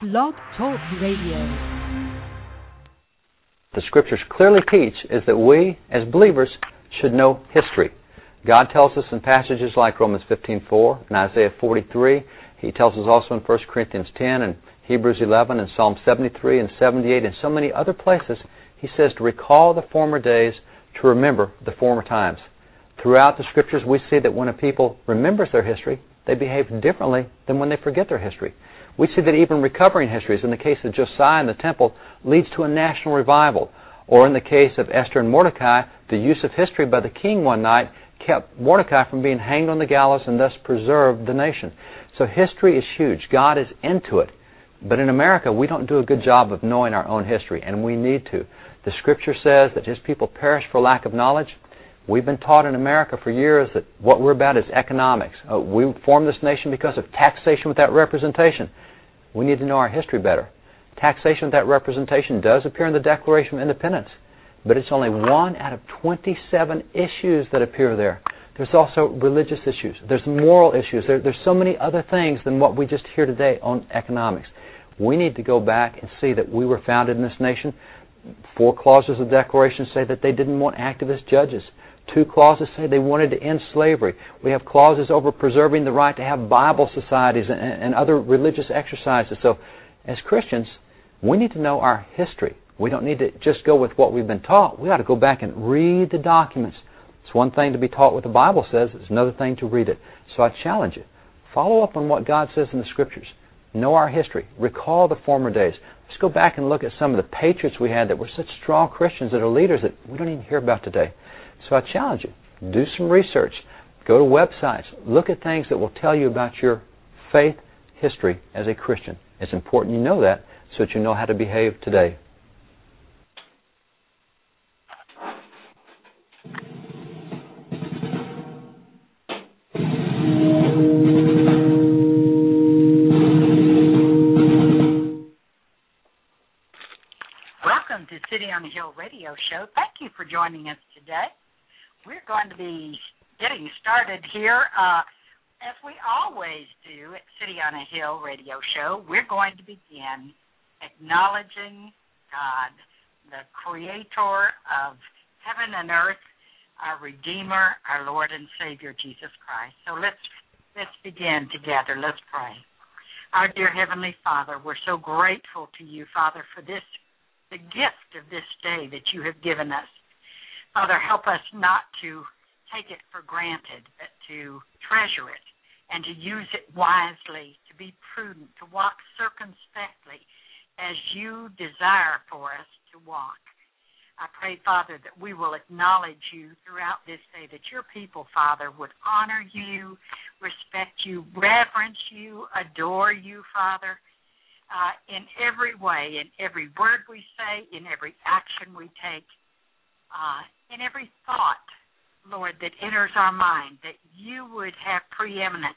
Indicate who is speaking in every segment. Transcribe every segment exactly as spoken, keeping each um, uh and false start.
Speaker 1: Blog Talk Radio.
Speaker 2: The Scriptures clearly teach is that we, as believers, should know history. God tells us in passages like Romans fifteen four and Isaiah forty-three. He tells us also in First Corinthians ten and Hebrews eleven and Psalm seventy-three and seventy-eight and so many other places. He says to recall the former days, to remember the former times. Throughout the Scriptures, we see that when a people remembers their history, they behave differently than when they forget their history. We see that even recovering histories, in the case of Josiah and the temple, leads to a national revival. Or in the case of Esther and Mordecai, the use of history by the king one night kept Mordecai from being hanged on the gallows and thus preserved the nation. So history is huge. God is into it. But in America, we don't do a good job of knowing our own history, and we need to. The Scripture says that His people perish for lack of knowledge. We've been taught in America for years that what we're about is economics. Uh, we formed this nation because of taxation without representation. We need to know our history better. Taxation without representation does appear in the Declaration of Independence, but it's only one out of twenty-seven issues that appear there. There's also religious issues. There's moral issues. There, there's so many other things than what we just hear today on economics. We need to go back and see that we were founded in this nation. Four clauses of the Declaration say that they didn't want activist judges. Two clauses say they wanted to end slavery. We have clauses over preserving the right to have Bible societies and, and other religious exercises. So, as Christians, we need to know our history. We don't need to just go with what we've been taught. We ought to go back and read the documents. It's one thing to be taught what the Bible says. It's another thing to read it. So I challenge you. Follow up on what God says in the Scriptures. Know our history. Recall the former days. Let's go back and look at some of the patriots we had that were such strong Christians that are leaders that we don't even hear about today. So I challenge you. Do some research. Go to websites. Look at things that will tell you about your faith history as a Christian. It's important you know that so that you know how to behave today.
Speaker 3: Welcome to City on the Hill radio show. Thank you for joining us today. We're going to be getting started here, uh, as we always do at City on a Hill radio show. We're going to begin acknowledging God, the creator of heaven and earth, our Redeemer, our Lord and Savior, Jesus Christ. So let's let's begin together. Let's pray. Our dear Heavenly Father, we're so grateful to you, Father, for this, the gift of this day that you have given us. Father, help us not to take it for granted, but to treasure it and to use it wisely, to be prudent, to walk circumspectly as you desire for us to walk. I pray, Father, that we will acknowledge you throughout this day, that your people, Father, would honor you, respect you, reverence you, adore you, Father, uh, in every way, in every word we say, in every action we take, uh, in every thought, Lord, that enters our mind, that you would have preeminence,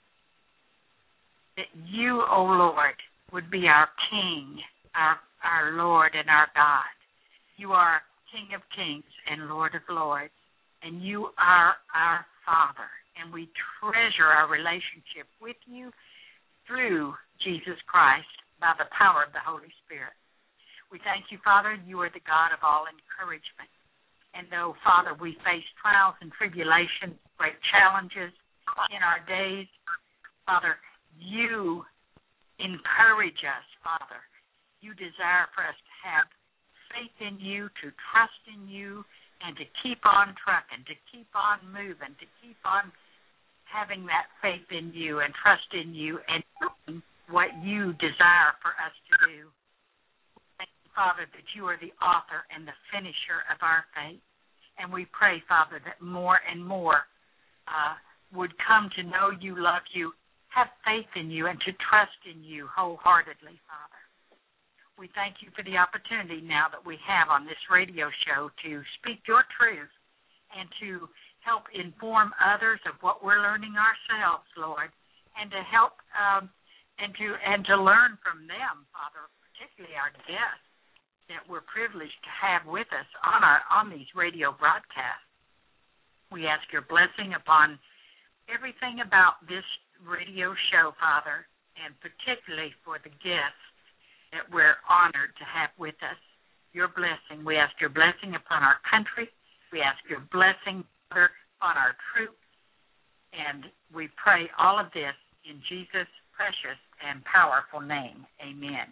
Speaker 3: that you, O Lord, would be our King, our, our Lord and our God. You are King of kings and Lord of lords, and you are our Father, and we treasure our relationship with you through Jesus Christ by the power of the Holy Spirit. We thank you, Father, you are the God of all encouragement. And though, Father, we face trials and tribulations, great challenges in our days, Father, you encourage us, Father. You desire for us to have faith in you, to trust in you, and to keep on trucking, to keep on moving, to keep on having that faith in you and trust in you and doing what you desire for us to do. Thank you, Father, that you are the author and the finisher of our faith. And we pray, Father, that more and more uh, would come to know you, love you, have faith in you, and to trust in you wholeheartedly, Father. We thank you for the opportunity now that we have on this radio show to speak your truth and to help inform others of what we're learning ourselves, Lord, and to help um, and to and to learn from them, Father, particularly our guests that we're privileged to have with us on our on these radio broadcasts. We ask your blessing upon everything about this radio show, Father, and particularly for the guests that we're honored to have with us. Your blessing. We ask your blessing upon our country. We ask your blessing, Father, on our troops. And we pray all of this in Jesus' precious and powerful name. Amen.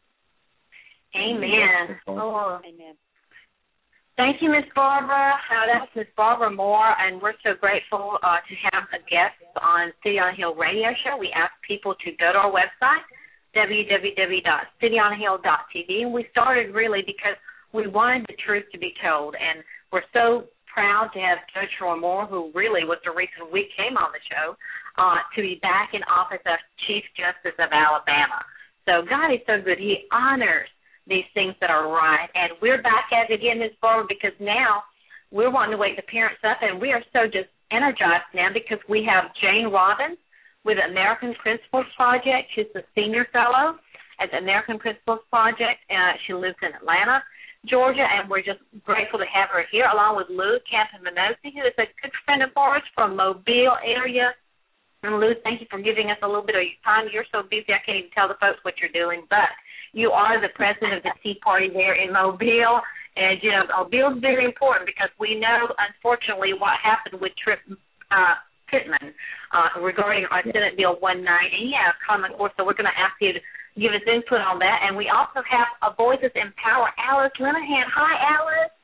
Speaker 1: Amen. Oh,
Speaker 4: amen.
Speaker 1: Thank you, Miss Barbara. Uh, that's Miss Barbara Moore, and we're so grateful uh, to have a guest on City on a Hill radio show. We ask people to go to our website, w w w dot city on a hill dot t v, and we started really because we wanted the truth to be told, and we're so proud to have Judge Troy Moore, who really was the reason we came on the show, uh, to be back in office as Chief Justice of Alabama. So God is so good. He honors these things that are right. And we're back at it again, Miz Barbara, because now we're wanting to wake the parents up, and we are so just energized now because we have Jane Robbins with the American Principles Project. She's the senior fellow at the American Principles Project. Uh, she lives in Atlanta, Georgia, and we're just grateful to have her here, along with Lou Campanozzi, who is a good friend of ours from Mobile area. And Lou, thank you for giving us a little bit of your time. You're so busy, I can't even tell the folks what you're doing, but you are the president of the Tea Party there in Mobile, and, you know, Mobile is very important because we know, unfortunately, what happened with Trip uh, Pittman uh, regarding our Senate Bill one ninety. Yeah, Common Core, so we're going to ask you to give us input on that. And we also have a Voices Empower, Alice Linehan. Hi, Alice.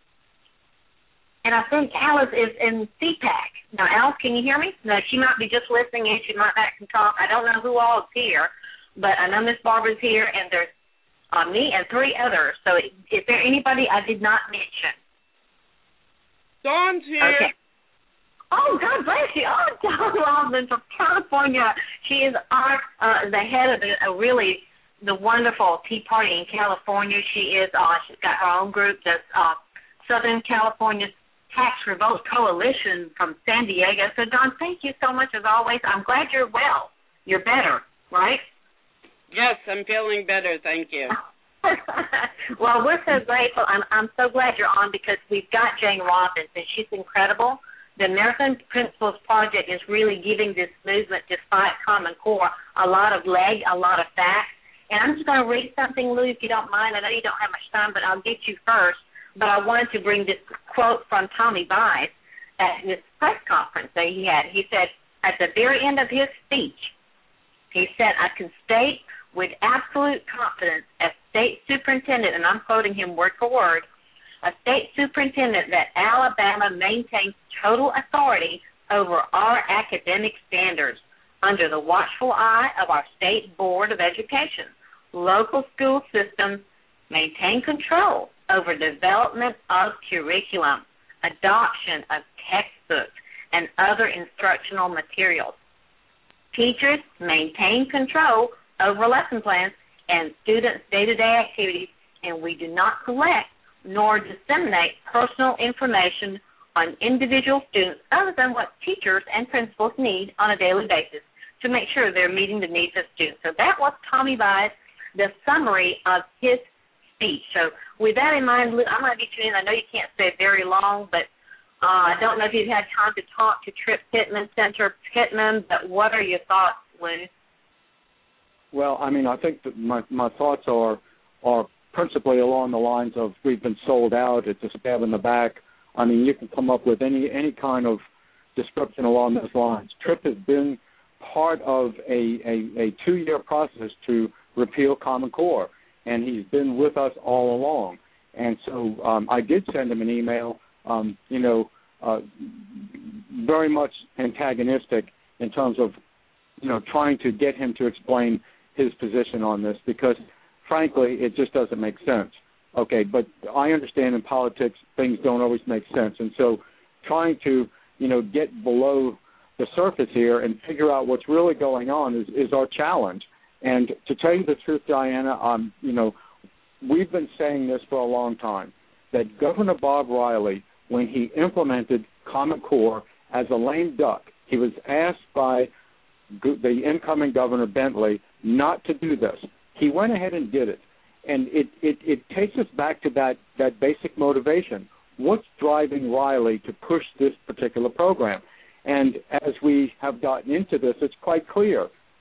Speaker 1: And I think Alice is in C PAC. Now, Alice, can you hear me? No, she might be just listening in. She might not can talk. I don't know who all is here. But I know Miss Barbara's here, and there's uh, me and three others. So is there anybody I did not mention?
Speaker 4: Dawn's here.
Speaker 1: Okay. Oh, God bless you. Oh, Dawn Robbins from California. She is our uh, the head of the, uh, really the wonderful Tea Party in California. She is. Uh, she's got her own group, the uh, Southern California Tax Revolt Coalition from San Diego. So, Dawn, thank you so much as always. I'm glad you're well. You're better, right?
Speaker 4: Yes, I'm feeling better, thank you.
Speaker 1: Well, we're so grateful. I'm, I'm so glad you're on because we've got Jane Robbins, and she's incredible. The American Principles Project is really giving this movement to fight Common Core a lot of leg, a lot of facts. And I'm just going to read something, Lou, if you don't mind. I know you don't have much time, but I'll get you first. But I wanted to bring this quote from Tommy Bice at this press conference that he had. He said, at the very end of his speech, he said, I can state with absolute confidence as state superintendent, and I'm quoting him word for word, a state superintendent that Alabama maintains total authority over our academic standards under the watchful eye of our State Board of Education. Local school systems maintain control over development of curriculum, adoption of textbooks, and other instructional materials. Teachers maintain control over lesson plans and students' day-to-day activities, and we do not collect nor disseminate personal information on individual students other than what teachers and principals need on a daily basis to make sure they're meeting the needs of students. So that was Tommy Bice, the summary of his speech. So with that in mind, I'm going to get you in. I know you can't stay very long, but uh, I don't know if you've had time to talk to Trip Pittman, Senator Pittman, but what are your thoughts, Lou?
Speaker 5: Well, I mean, I think that my, my thoughts are are principally along the lines of we've been sold out, it's a stab in the back. I mean, you can come up with any, any kind of description along those lines. Tripp has been part of a, a, a two-year process to repeal Common Core, and he's been with us all along. And so um, I did send him an email, um, you know, uh, very much antagonistic in terms of, you know, trying to get him to explain his position on this because, frankly, it just doesn't make sense. Okay, but I understand in politics things don't always make sense. And so trying to, you know, get below the surface here and figure out what's really going on is, is our challenge. And to tell you the truth, Diana, um, you know, we've been saying this for a long time, that Governor Bob Riley, when he implemented Common Core as a lame duck, he was asked by the incoming Governor Bentley not to do this. He went ahead and did it. And it, it, it takes us back to that, that basic motivation. What's driving Riley to push this particular program? And as we have gotten into this, it's quite clear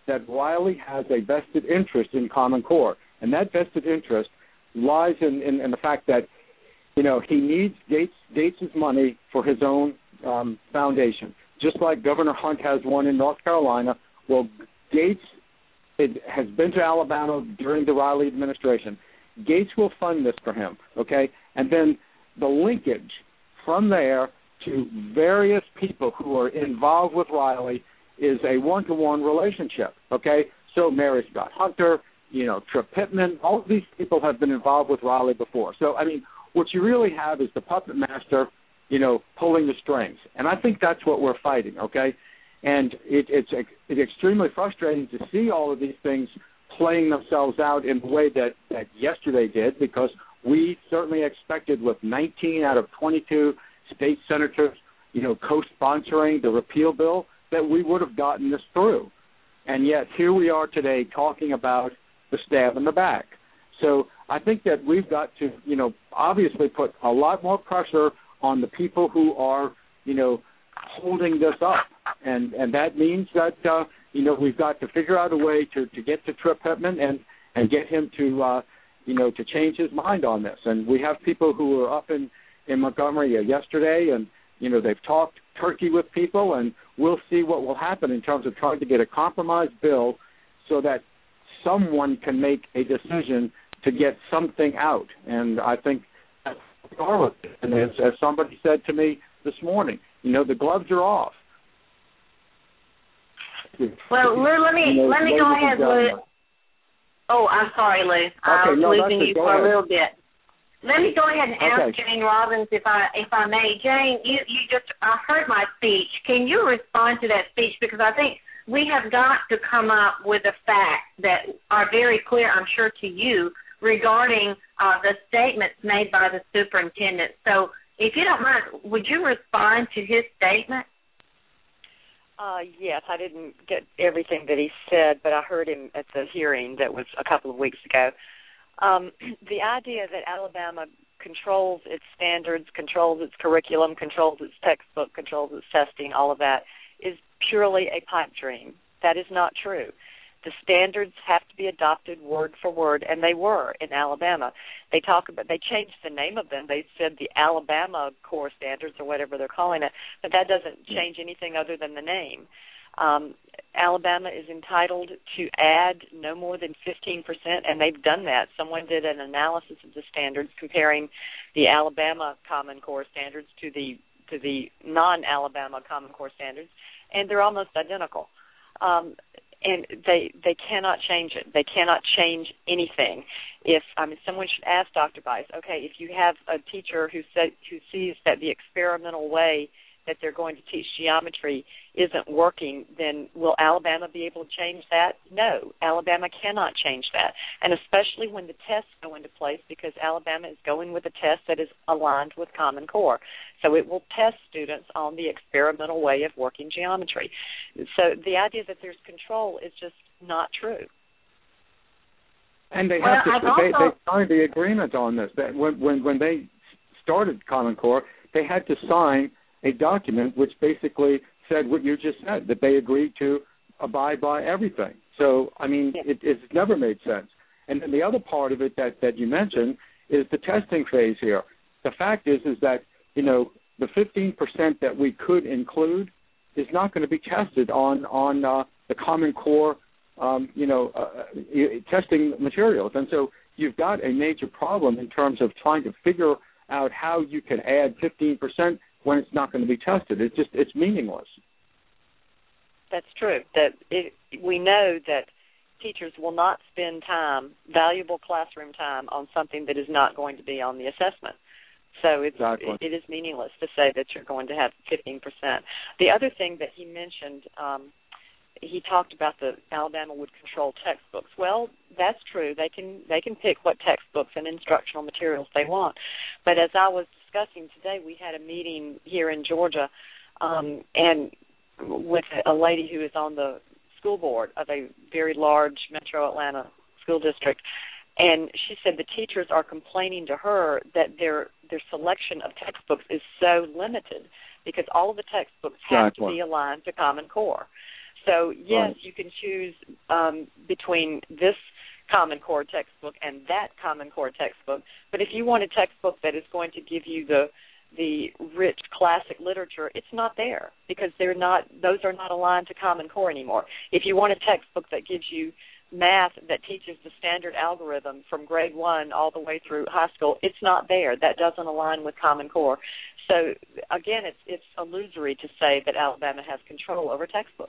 Speaker 5: that Riley has a vested interest in Common Core, and that vested interest lies in, in, in the fact that, you know, he needs Gates Gates's money for his own um, foundation, just like Governor Hunt has one in North Carolina. Well, Gates it has been to Alabama during the Riley administration. Gates will fund this for him, okay? And then the linkage from there to various people who are involved with Riley is a one-to-one relationship, okay? So Mary Scott Hunter, you know, Trip Pittman, all of these people have been involved with Riley before. So, I mean, what you really have is the puppet master, you know, pulling the strings. And I think that's what we're fighting, okay? And it, it's, it's extremely frustrating to see all of these things playing themselves out in the way that, that yesterday did, because we certainly expected with nineteen out of twenty-two state senators, you know, co-sponsoring the repeal bill, that we would have gotten this through. And yet here we are today talking about the stab in the back. So I think that we've got to, you know, obviously put a lot more pressure on the people who are, you know, holding this up. And and that means that, uh, you know, we've got to figure out a way to, to get to Trip Pittman and, and get him to, uh, you know, to change his mind on this. And we have people who were up in, in Montgomery uh, yesterday, and, you know, they've talked turkey with people, and we'll see what will happen in terms of trying to get a compromise bill so that someone can make a decision to get something out. And I think that's what and as, as somebody said to me this morning, you know, the gloves are off.
Speaker 1: Well, Lou, let me, you know, let me go ahead, Lou. Oh, I'm sorry, Lou. I
Speaker 5: okay,
Speaker 1: was
Speaker 5: no,
Speaker 1: losing you for
Speaker 5: ahead.
Speaker 1: a little bit. Let me go ahead and ask
Speaker 5: okay.
Speaker 1: Jane Robbins, if I if I may. Jane, you, you just I heard my speech. Can you respond to that speech? Because I think we have got to come up with the facts that are very clear, I'm sure, to you regarding uh, the statements made by the superintendent. So if you don't mind, would you respond to his statement?
Speaker 6: Uh, yes, I didn't get everything that he said, but I heard him at the hearing that was a couple of weeks ago. Um, the idea that Alabama controls its standards, controls its curriculum, controls its textbook, controls its testing, all of that, is purely a pipe dream. That is not true. The standards have to be adopted word for word, and they were in Alabama. They talk about they changed the name of them. They said the Alabama Core Standards or whatever they're calling it, but that doesn't change anything other than the name. Um, Alabama is entitled to add no more than fifteen percent, and they've done that. Someone did an analysis of the standards comparing the Alabama Common Core Standards to the to the non-Alabama Common Core Standards, and they're almost identical. Um, and they they cannot change it. They cannot change anything. If I mean, someone should ask Doctor Bice, okay, if you have a teacher who said who sees that the experimental way that they're going to teach geometry isn't working, then will Alabama be able to change that? No, Alabama cannot change that, and especially when the tests go into place, because Alabama is going with a test that is aligned with Common Core. So it will test students on the experimental way of working geometry. So the idea that there's control is just not true.
Speaker 5: And they
Speaker 1: well,
Speaker 5: have to,
Speaker 1: also,
Speaker 5: they, they signed the agreement on this. That when, when, when they started Common Core, they had to sign a document which basically said what you just said, that they agreed to abide by everything. So, I mean, it, it's never made sense. And then the other part of it that, that you mentioned is the testing phase here. The fact is is that, you know, the fifteen percent that we could include is not going to be tested on, on uh, the Common Core, um, you know, uh, testing materials. And so you've got a major problem in terms of trying to figure out how you can add fifteen percent when it's not going to be tested. It's just, it's meaningless.
Speaker 6: That's true. That it, we know that teachers will not spend time, valuable classroom time, on something that is not going to be on the assessment. So it's,
Speaker 5: exactly.
Speaker 6: it, it is meaningless to say that you're going to have fifteen percent. The other thing that he mentioned, um, he talked about the Alabama would control textbooks. Well, that's true. They can they can pick what textbooks and instructional materials they want. But as I was discussing today, we had a meeting here in Georgia, um, and with a lady who is on the school board of a very large metro Atlanta school district, and she said the teachers are complaining to her that their their selection of textbooks is so limited because all of the textbooks have
Speaker 5: exactly.
Speaker 6: to be aligned to Common Core. So, yes,
Speaker 5: right.
Speaker 6: you can choose um, between this Common Core textbook and that Common Core textbook, but if you want a textbook that is going to give you the the rich classic literature, it's not there because they're not; those are not aligned to Common Core anymore. If you want a textbook that gives you math that teaches the standard algorithm from grade one all the way through high school, it's not there. That doesn't align with Common Core. So, again, it's it's illusory to say that Alabama has control over textbooks.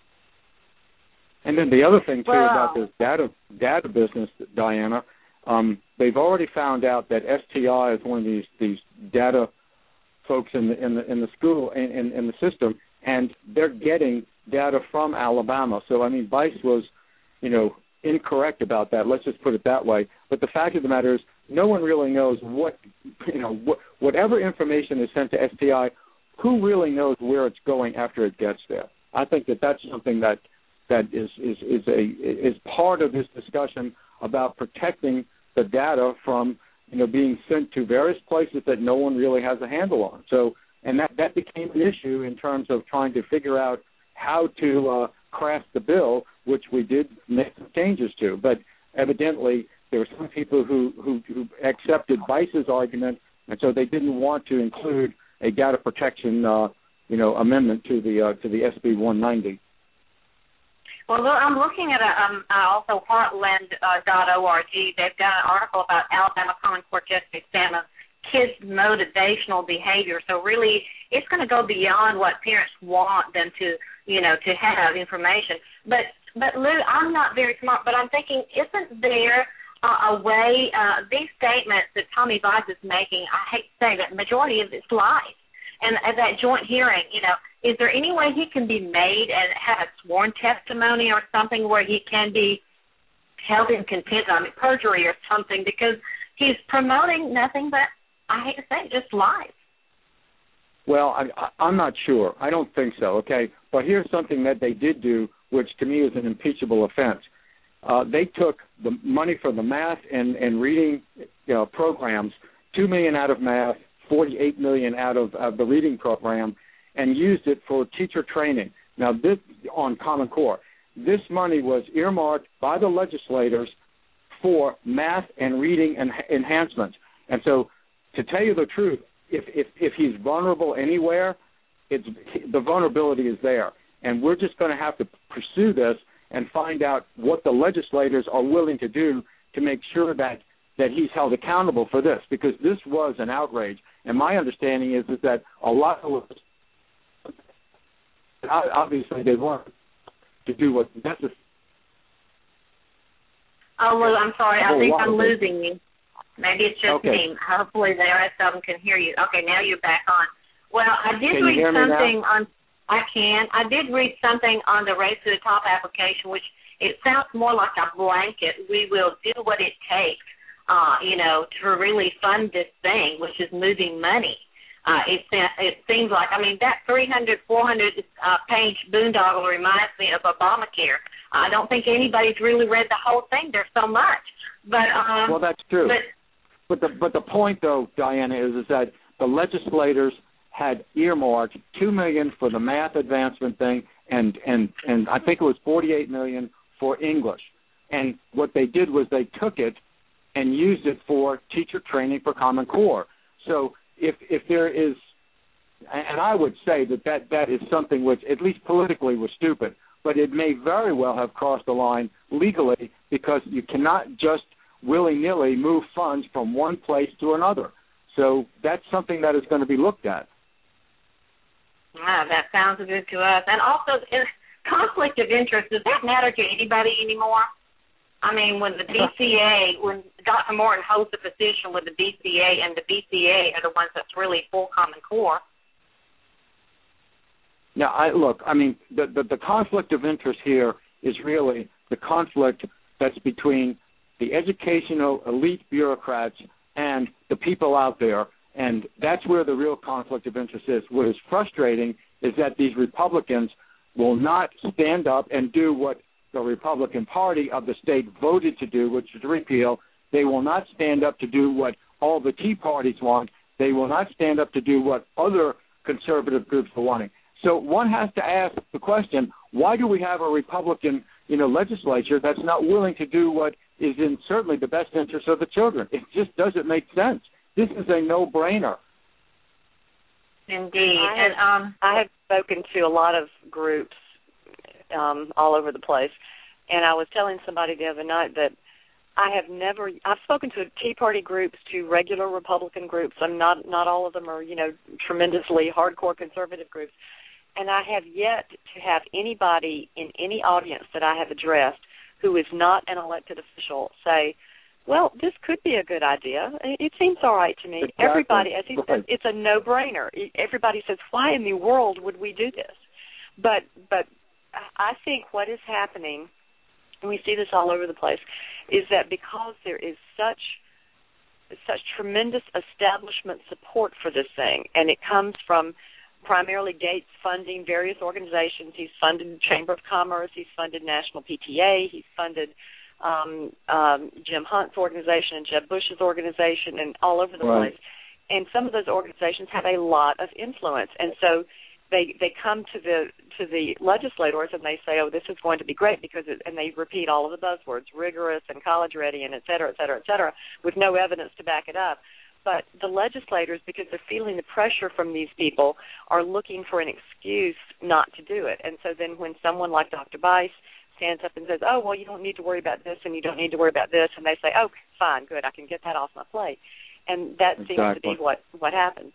Speaker 5: And then the other thing, too,
Speaker 1: well,
Speaker 5: about this data data business, Diana, um, they've already found out that S T I is one of these, these data folks in the in the in the school in, in, in the system, and they're getting data from Alabama. So I mean, Vice was, you know, incorrect about that. Let's just put it that way. But the fact of the matter is, no one really knows what, you know, what, whatever information is sent to S T I, who really knows where it's going after it gets there. I think that that's something that that is is is a is part of this discussion about protecting the data from, you know, being sent to various places that no one really has a handle on. So, and that, that became an issue in terms of trying to figure out how to uh, craft the bill, which we did make some changes to. But evidently, there were some people who, who, who accepted Vice's argument, and so they didn't want to include a data protection, uh, you know, amendment to the uh, to the S B one ninety.
Speaker 1: Well, look, I'm looking at a, um, uh, also heartland dot org. They've got an article about Alabama Common Core test exam of kids' motivational behavior. So really, it's going to go beyond what parents want them to, you know, to have information. But, but Lou, I'm not very smart, but I'm thinking, isn't there uh, a way, uh, these statements that Tommy Vice is making, I hate to say that, the majority of it's lies. And at that joint hearing, you know, is there any way he can be made and have a sworn testimony or something where he can be held in contempt, I mean, perjury or something, because he's promoting nothing but, I hate to say it, just lies?
Speaker 5: Well, I, I'm not sure. I don't think so, okay? But here's something that they did do, which to me is an impeachable offense. Uh, they took the money for the math and, and reading, you know, programs, two million dollars out of math, forty-eight million dollars out of, of the reading program, and used it for teacher training. Now, this on Common Core. This money was earmarked by the legislators for math and reading en- enhancements. And so, to tell you the truth, if, if, if he's vulnerable anywhere, it's, the vulnerability is there. And we're just going to have to pursue this and find out what the legislators are willing to do to make sure that, that he's held accountable for this, because this was an outrage. And my understanding is, is that a lot of obviously they want to do what's necessary.
Speaker 1: Oh, Lou, I'm sorry. I think I'm
Speaker 5: it.
Speaker 1: losing you. Maybe it's just
Speaker 5: okay.
Speaker 1: me. Hopefully the rest of them can hear you. Okay, now you're back on. Well, I did
Speaker 5: can
Speaker 1: read something
Speaker 5: on.
Speaker 1: I can. I did read something on the Race to the Top application, which it sounds more like a blanket. We will do what it takes, uh, you know, to really fund this thing, which is moving money. Uh, it, it seems like, I mean, that three hundred, four hundred uh, page boondoggle reminds me of Obamacare. I don't think anybody's really read the whole thing. There's so much. But um,
Speaker 5: Well, that's true.
Speaker 1: But,
Speaker 5: but, the, but the point, though, Diana, is, is that the legislators had earmarked two million dollars for the math advancement thing, and, and, and I think it was forty-eight million dollars for English. And what they did was they took it and used it for teacher training for Common Core. So if if there is, and I would say that, that that is something which, at least politically, was stupid, but it may very well have crossed the line legally, because you cannot just willy-nilly move funds from one place to another. So that's something that is going to be looked at.
Speaker 1: Wow, that sounds good to us. And also, conflict of interest, does that matter to anybody anymore? I mean, when the B C A, when Doctor Morton holds the position with the B C A, and the B C A are the ones that's really full Common Core.
Speaker 5: Now, I, look, I mean, the, the, the conflict of interest here is really the conflict that's between the educational elite bureaucrats and the people out there, and that's where the real conflict of interest is. What is frustrating is that these Republicans will not stand up and do what the Republican Party of the state voted to do, which is repeal. They will not stand up to do what all the Tea Parties want. They will not stand up to do what other conservative groups are wanting. So one has to ask the question, why do we have a Republican, you know, legislature that's not willing to do what is in certainly the best interest of the children? It just doesn't make sense. This is a no-brainer.
Speaker 1: Indeed.
Speaker 6: I have,
Speaker 1: and um,
Speaker 6: I have spoken to a lot of groups um, all over the place, and I was telling somebody the other night that I have never, I've spoken to Tea Party groups, to regular Republican groups. I'm not, not all of them are, you know, tremendously hardcore conservative groups. And I have yet to have anybody in any audience that I have addressed who is not an elected official say, well, this could be a good idea. It seems all right to me.
Speaker 5: Exactly.
Speaker 6: Everybody, as he
Speaker 5: right.
Speaker 6: says, it's a no-brainer. Everybody says, why in the world would we do this? But, but I think what is happening, and we see this all over the place, is that because there is such such tremendous establishment support for this thing, and it comes from primarily Gates funding various organizations. He's funded the Chamber of Commerce. He's funded National P T A. He's funded um, um, Jim Hunt's organization and Jeb Bush's organization, and all over the
Speaker 5: right.
Speaker 6: place. And some of those organizations have a lot of influence, and so they they come to the to the legislators and they say, oh, this is going to be great because, it, and they repeat all of the buzzwords, rigorous and college ready and et cetera, et cetera, et cetera, with no evidence to back it up. But the legislators, because they're feeling the pressure from these people, are looking for an excuse not to do it. And so then when someone like Doctor Bice stands up and says, oh, well, you don't need to worry about this and you don't need to worry about this, and they say, oh, fine, good, I can get that off my plate. And that
Speaker 5: exactly.
Speaker 6: seems to be what, what happens.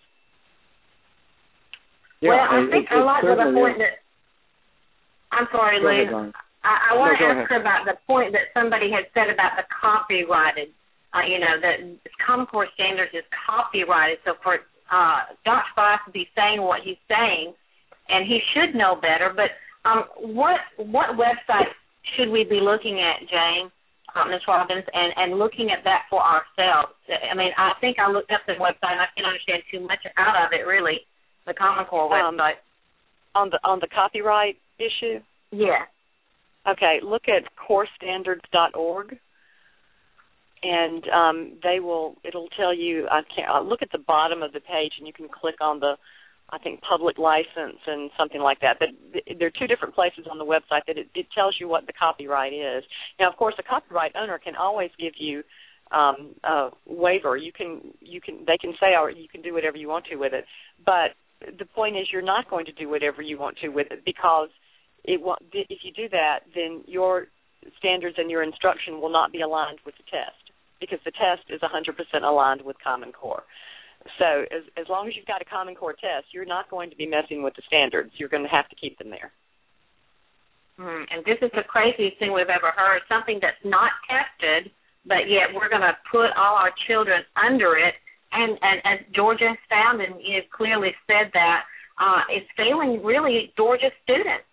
Speaker 5: Yeah,
Speaker 1: well, I think
Speaker 5: it,
Speaker 1: I like the point
Speaker 5: is.
Speaker 1: that, I'm sorry,
Speaker 5: Go
Speaker 1: Lou,
Speaker 5: ahead,
Speaker 1: I, I want
Speaker 5: no,
Speaker 1: to ask her about the point that somebody had said about the copyrighted, uh, you know, that Common Core standards is copyrighted, so for uh, Doctor Bice to be saying what he's saying, and he should know better, but um, what what website should we be looking at, Jane, uh, Miz Robbins, and, and looking at that for ourselves? I mean, I think I looked up the website, and I can't understand too much out of it, really, the Common Core website.
Speaker 6: Um, on the on the copyright issue?
Speaker 1: Yeah.
Speaker 6: Okay, look at core standards dot org, and um, they will, it'll tell you, I can't, I'll look at the bottom of the page, and you can click on the, I think, public license and something like that. But th- there are two different places on the website that it, it tells you what the copyright is. Now, of course, a copyright owner can always give you um, a waiver. You can, you can, they can say, or you can do whatever you want to with it. But the point is, you're not going to do whatever you want to with it, because it will, if you do that, then your standards and your instruction will not be aligned with the test, because the test is one hundred percent aligned with Common Core. So as, as long as you've got a Common Core test, you're not going to be messing with the standards. You're going to have to keep them there.
Speaker 1: Mm, and this is the craziest thing we've ever heard, something that's not tested, but yet we're going to put all our children under it. And, and as Georgia has found, and you have clearly said that, uh, it's failing really Georgia students.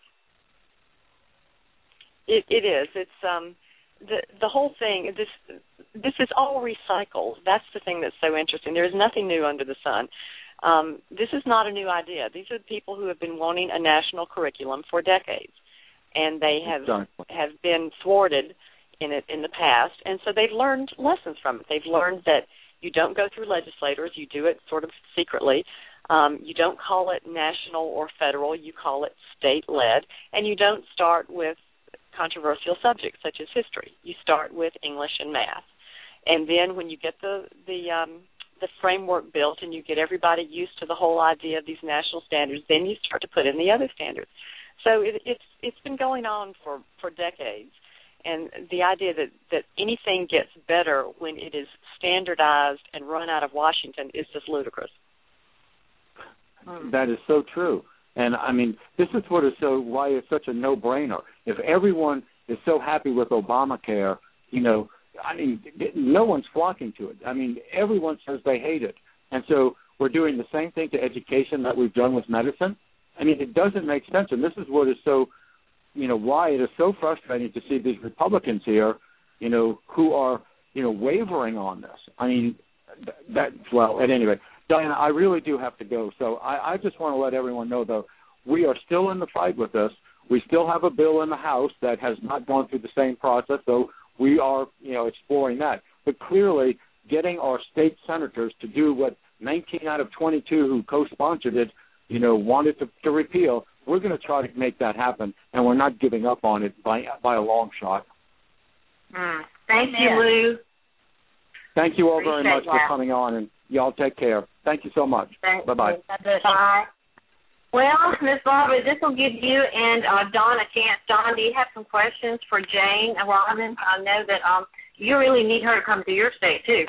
Speaker 6: It, it is. It's um, the the whole thing. This this is all recycled. That's the thing that's so interesting. There is nothing new under the sun. Um, this is not a new idea. These are people who have been wanting a national curriculum for decades, and they have
Speaker 5: exactly.
Speaker 6: have been thwarted in it in the past, and so they've learned lessons from it. They've learned that you don't go through legislators. You do it sort of secretly. Um, you don't call it national or federal. You call it state-led, and you don't start with controversial subjects such as history. You start with English and math, and then when you get the the um, the framework built and you get everybody used to the whole idea of these national standards, then you start to put in the other standards. So it, it's it's been going on for, for decades, and the idea that, that anything gets better when it is standardized and run out of Washington is just ludicrous.
Speaker 5: That is so true. And, I mean, this is what is so why it's such a no-brainer. If everyone is so happy with Obamacare, you know, I mean, no one's flocking to it. I mean, everyone says they hate it. And so we're doing the same thing to education that we've done with medicine. I mean, it doesn't make sense. And this is what is so, you know, why it is so frustrating to see these Republicans here, you know, who are, you know, wavering on this. I mean, that, well, at any rate. Diana, I really do have to go. So I, I just want to let everyone know, though, we are still in the fight with this. We still have a bill in the House that has not gone through the same process, so we are, you know, exploring that. But clearly, getting our state senators to do what nineteen out of twenty-two who co-sponsored it you know, wanted to, to repeal, we're going to try to make that happen, and we're not giving up on it by by a long shot.
Speaker 1: Mm. Thank you, Lou.
Speaker 5: Thank you all
Speaker 1: Appreciate
Speaker 5: very much
Speaker 1: that.
Speaker 5: for coming on, and y'all take care. Thank you so much.
Speaker 1: Thank
Speaker 5: Bye-bye.
Speaker 1: You. Bye. Well, Miz Barbara, this will give you and uh, Dawn a chance. Dawn, do you have some questions for Jane and Robin? I know that um, you really need her to come to your state, too.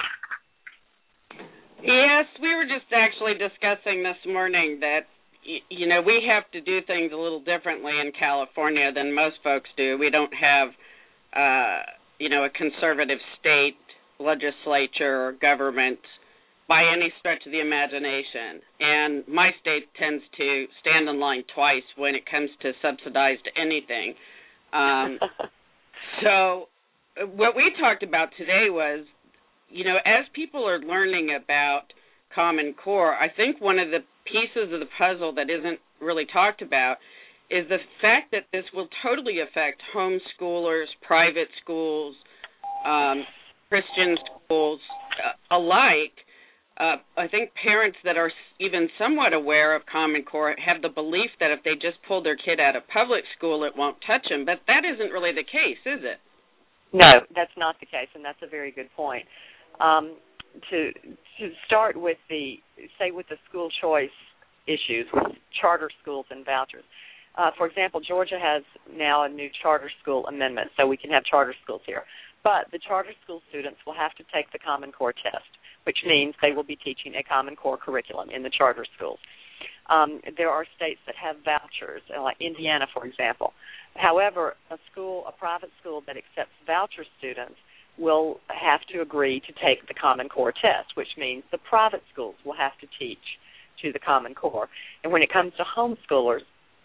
Speaker 4: Yes, we were just actually discussing this morning that, you know, we have to do things a little differently in California than most folks do. We don't have, uh, you know, a conservative state legislature or government by any stretch of the imagination. And my state tends to stand in line twice when it comes to subsidized anything. Um, so what we talked about today was, you know, as people are learning about Common Core, I think one of the pieces of the puzzle that isn't really talked about is the fact that this will totally affect homeschoolers, private schools, um, Christian schools uh, alike. Uh, I think parents that are even somewhat aware of Common Core have the belief that if they just pull their kid out of public school, it won't touch them. But that isn't really the case, is it?
Speaker 6: No, that's not the case, and that's a very good point. Um, to to start with the, say, with the school choice issues, with charter schools and vouchers. Uh, for example, Georgia has now a new charter school amendment, so we can have charter schools here. But the charter school students will have to take the Common Core test, which means they will be teaching a Common Core curriculum in the charter schools. Um, there are states that have vouchers, like Indiana, for example. However, a school, a private school that accepts voucher students will have to agree to take the Common Core test, which means the private schools will have to teach to the Common Core. And when it comes to homeschoolers,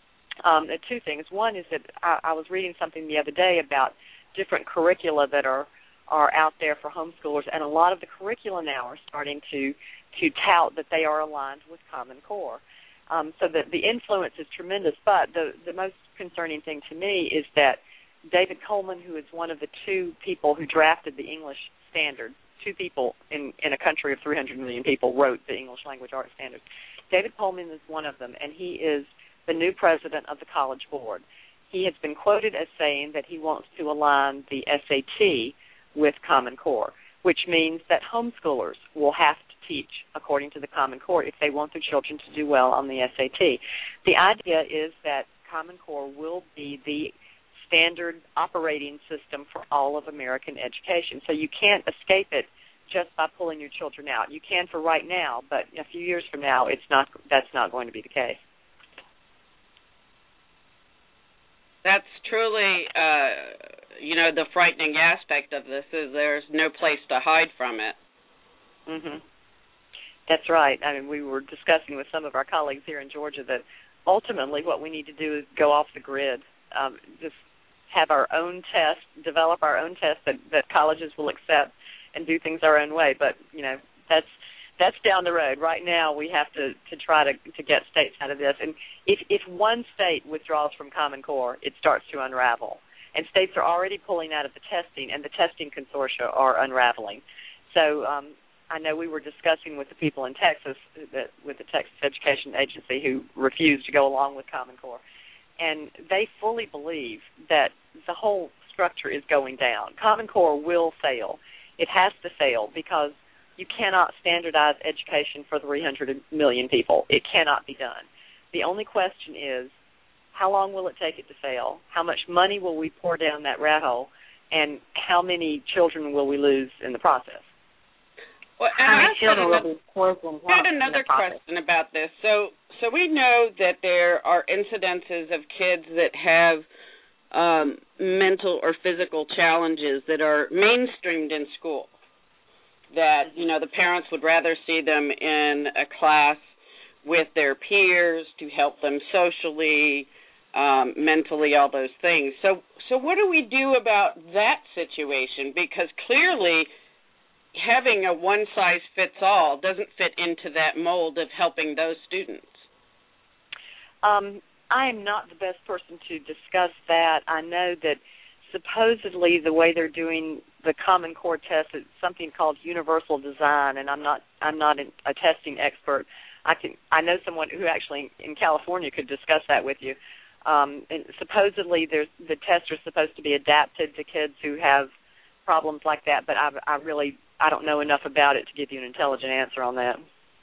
Speaker 6: um, there are two things. One is that I, I was reading something the other day about different curricula that are, are out there for homeschoolers, and a lot of the curricula now are starting to, to tout that they are aligned with Common Core. Um, so the, the influence is tremendous, but the, the most concerning thing to me is that David Coleman, who is one of the two people who drafted the English standards, two people in, in a country of three hundred million people wrote the English language arts standards. David Coleman is one of them, and he is the new president of the College Board. He has been quoted as saying that he wants to align the S A T with Common Core, which means that homeschoolers will have to teach according to the Common Core if they want their children to do well on the S A T. The idea is that Common Core will be the standard operating system for all of American education. So you can't escape it just by pulling your children out. You can for right now, but a few years from now, it's not. That's not going to be the case.
Speaker 4: That's truly, uh, you know, the frightening aspect of this is there's no place to hide from it.
Speaker 6: Mm-hmm. That's right. I mean, we were discussing with some of our colleagues here in Georgia that ultimately what we need to do is go off the grid, um, just have our own test, develop our own test that, that colleges will accept and do things our own way. But, you know, that's that's down the road. Right now we have to, to try to, to get states out of this. And if, if one state withdraws from Common Core, it starts to unravel. And states are already pulling out of the testing, and the testing consortia are unraveling. So um, I know we were discussing with the people in Texas, that, with the Texas Education Agency, who refused to go along with Common Core. And they fully believe that the whole structure is going down. Common Core will fail. It has to fail because you cannot standardize education for three hundred million people. It cannot be done. The only question is, how long will it take it to fail? How much money will we pour down that rat hole? And how many children will we lose in the process?
Speaker 4: Well, and
Speaker 1: how many
Speaker 4: I
Speaker 1: children
Speaker 4: had
Speaker 1: will be poisoned?
Speaker 4: I had another question about this. So, so we know that there are incidences of kids that have um, mental or physical challenges that are mainstreamed in school. That, you know, the parents would rather see them in a class with their peers to help them socially, um, mentally, all those things. So, so what do we do about that situation? Because clearly having a one-size-fits-all doesn't fit into that mold of helping those students.
Speaker 6: Um, I am not the best person to discuss that. I know that supposedly the way they're doing the Common Core test is something called universal design, and I'm not I'm not a testing expert. I can I know someone who actually in California could discuss that with you. Um, and supposedly, there's the tests are supposed to be adapted to kids who have problems like that, but I, I really I don't know enough about it to give you an intelligent answer on that.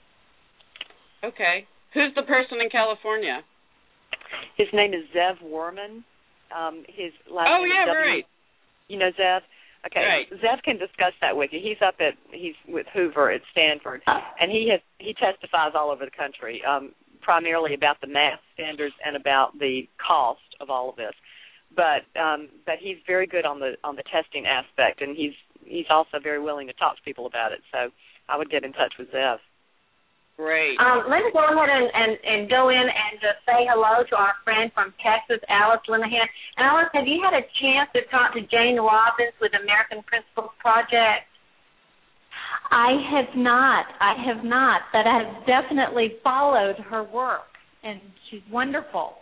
Speaker 4: Okay, who's the person in California?
Speaker 6: His name is Zev Werman. Um, his last
Speaker 4: oh
Speaker 6: name
Speaker 4: yeah,
Speaker 6: is W.
Speaker 4: right.
Speaker 6: You know Zev? Okay,
Speaker 4: right.
Speaker 6: Zev can discuss that with you. He's up at he's with Hoover at Stanford, and he has he testifies all over the country, um, primarily about the math standards and about the cost of all of this. But um, but he's very good on the on the testing aspect, and he's he's also very willing to talk to people about it. So I would get in touch with Zev.
Speaker 4: Great.
Speaker 1: Um, let's go ahead and, and, and go in and just say hello to our friend from Texas, Alice Linehan. And Alice, have you had a chance to talk to Jane Robbins with American Principles Project?
Speaker 7: I have not. I have not, but I have definitely followed her work, and she's wonderful.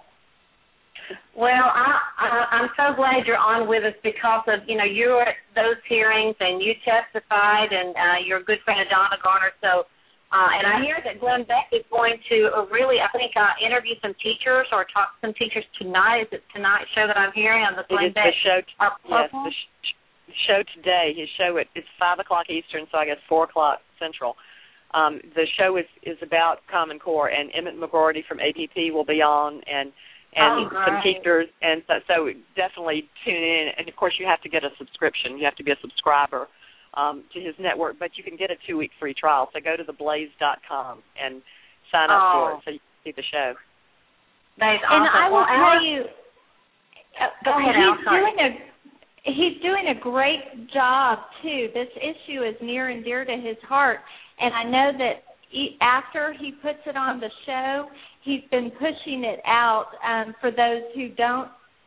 Speaker 1: Well, I, I, I'm so glad you're on with us because of, you know, you were at those hearings and you testified, and uh, you're a good friend of Donna Garner, so Uh, and I hear that Glenn Beck is going to uh, really, I think, uh, interview some teachers or talk to some teachers tonight. Is it tonight's show that I'm hearing on the Glenn Beck?
Speaker 6: It is the show, t- yes, the sh- show today. His show, it, it's five o'clock Eastern, so I guess four o'clock Central. Um, the show is, is about Common Core, and Emmett McGroarty from A P P will be on, and and
Speaker 1: oh,
Speaker 6: some teachers. And so, so definitely tune in. And, of course, you have to get a subscription. You have to be a subscriber Um, to his network, but you can get a two-week free trial. So go to the blaze dot com and sign up
Speaker 1: oh.
Speaker 6: for it so you can see the show.
Speaker 1: That's
Speaker 7: and
Speaker 1: awesome.
Speaker 7: I will
Speaker 1: well,
Speaker 7: tell
Speaker 1: Alice,
Speaker 7: you,
Speaker 1: uh, go ahead,
Speaker 7: he's
Speaker 1: Alice,
Speaker 7: doing a he's doing a great job too. This issue is near and dear to his heart, and I know that he, after he puts it on the show, he's been pushing it out um, for those who don't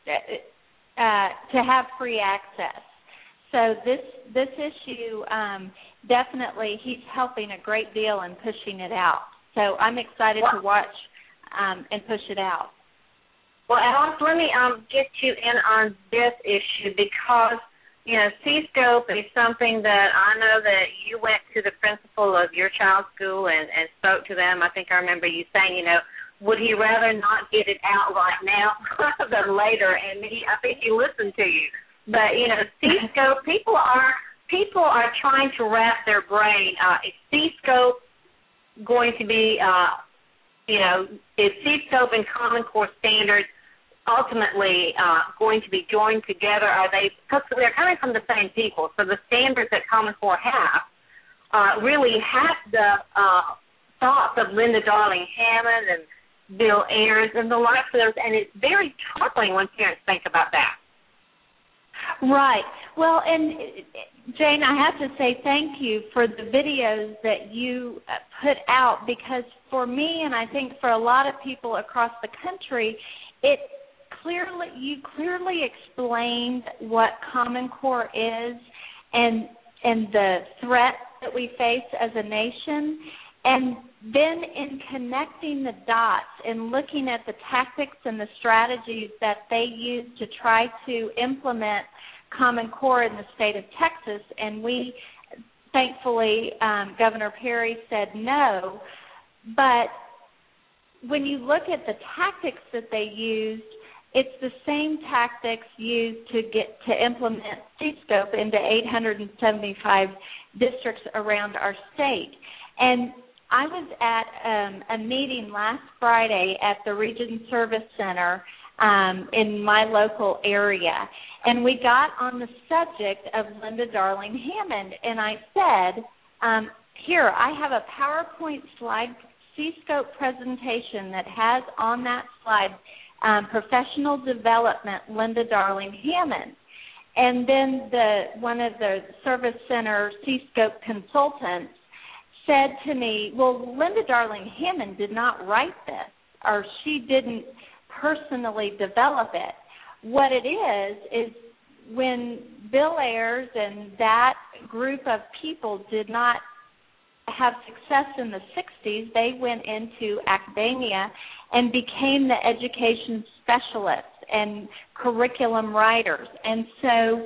Speaker 7: uh, to have free access. So this this issue, um, definitely, he's helping a great deal in pushing it out. So I'm excited well, to watch um, and push it out.
Speaker 1: Well, Alice, let me um, get you in on this issue because, you know, C-Scope is something that I know that you went to the principal of your child's school and, and spoke to them. I think I remember you saying, you know, would he rather not get it out right now than later? And he, I think he listened to you. But, you know, C-Scope, people are people are trying to wrap their brain. Uh, is C-Scope going to be, uh, you know, is C-Scope and Common Core standards ultimately uh, going to be joined together? Are they, because they're coming from the same people, so the standards that Common Core have uh, really have the uh, thoughts of Linda Darling Hammond and Bill Ayers and the likes of those, and it's very troubling when parents think about that.
Speaker 7: Right. Well, and Jane, I have to say thank you for the videos that you put out because for me and I think for a lot of people across the country, it clearly you clearly explained what Common Core is and and the threat that we face as a nation. And then in connecting the dots and looking at the tactics and the strategies that they use to try to implement Common Core in the state of Texas, and we, thankfully, um, Governor Perry said no, but when you look at the tactics that they used, it's the same tactics used to get to implement C-Scope into eight hundred seventy-five districts around our state. And I was at um, a meeting last Friday at the Region Service Center um, in my local area, and we got on the subject of Linda Darling Hammond, and I said, um, here, I have a PowerPoint slide C-Scope presentation that has on that slide um, professional development Linda Darling Hammond. And then the one of the Service Center C-Scope consultants said to me, well, Linda Darling Hammond did not write this, or she didn't personally develop it. What it is, is when Bill Ayers and that group of people did not have success in the sixties, they went into academia and became the education specialists and curriculum writers. And so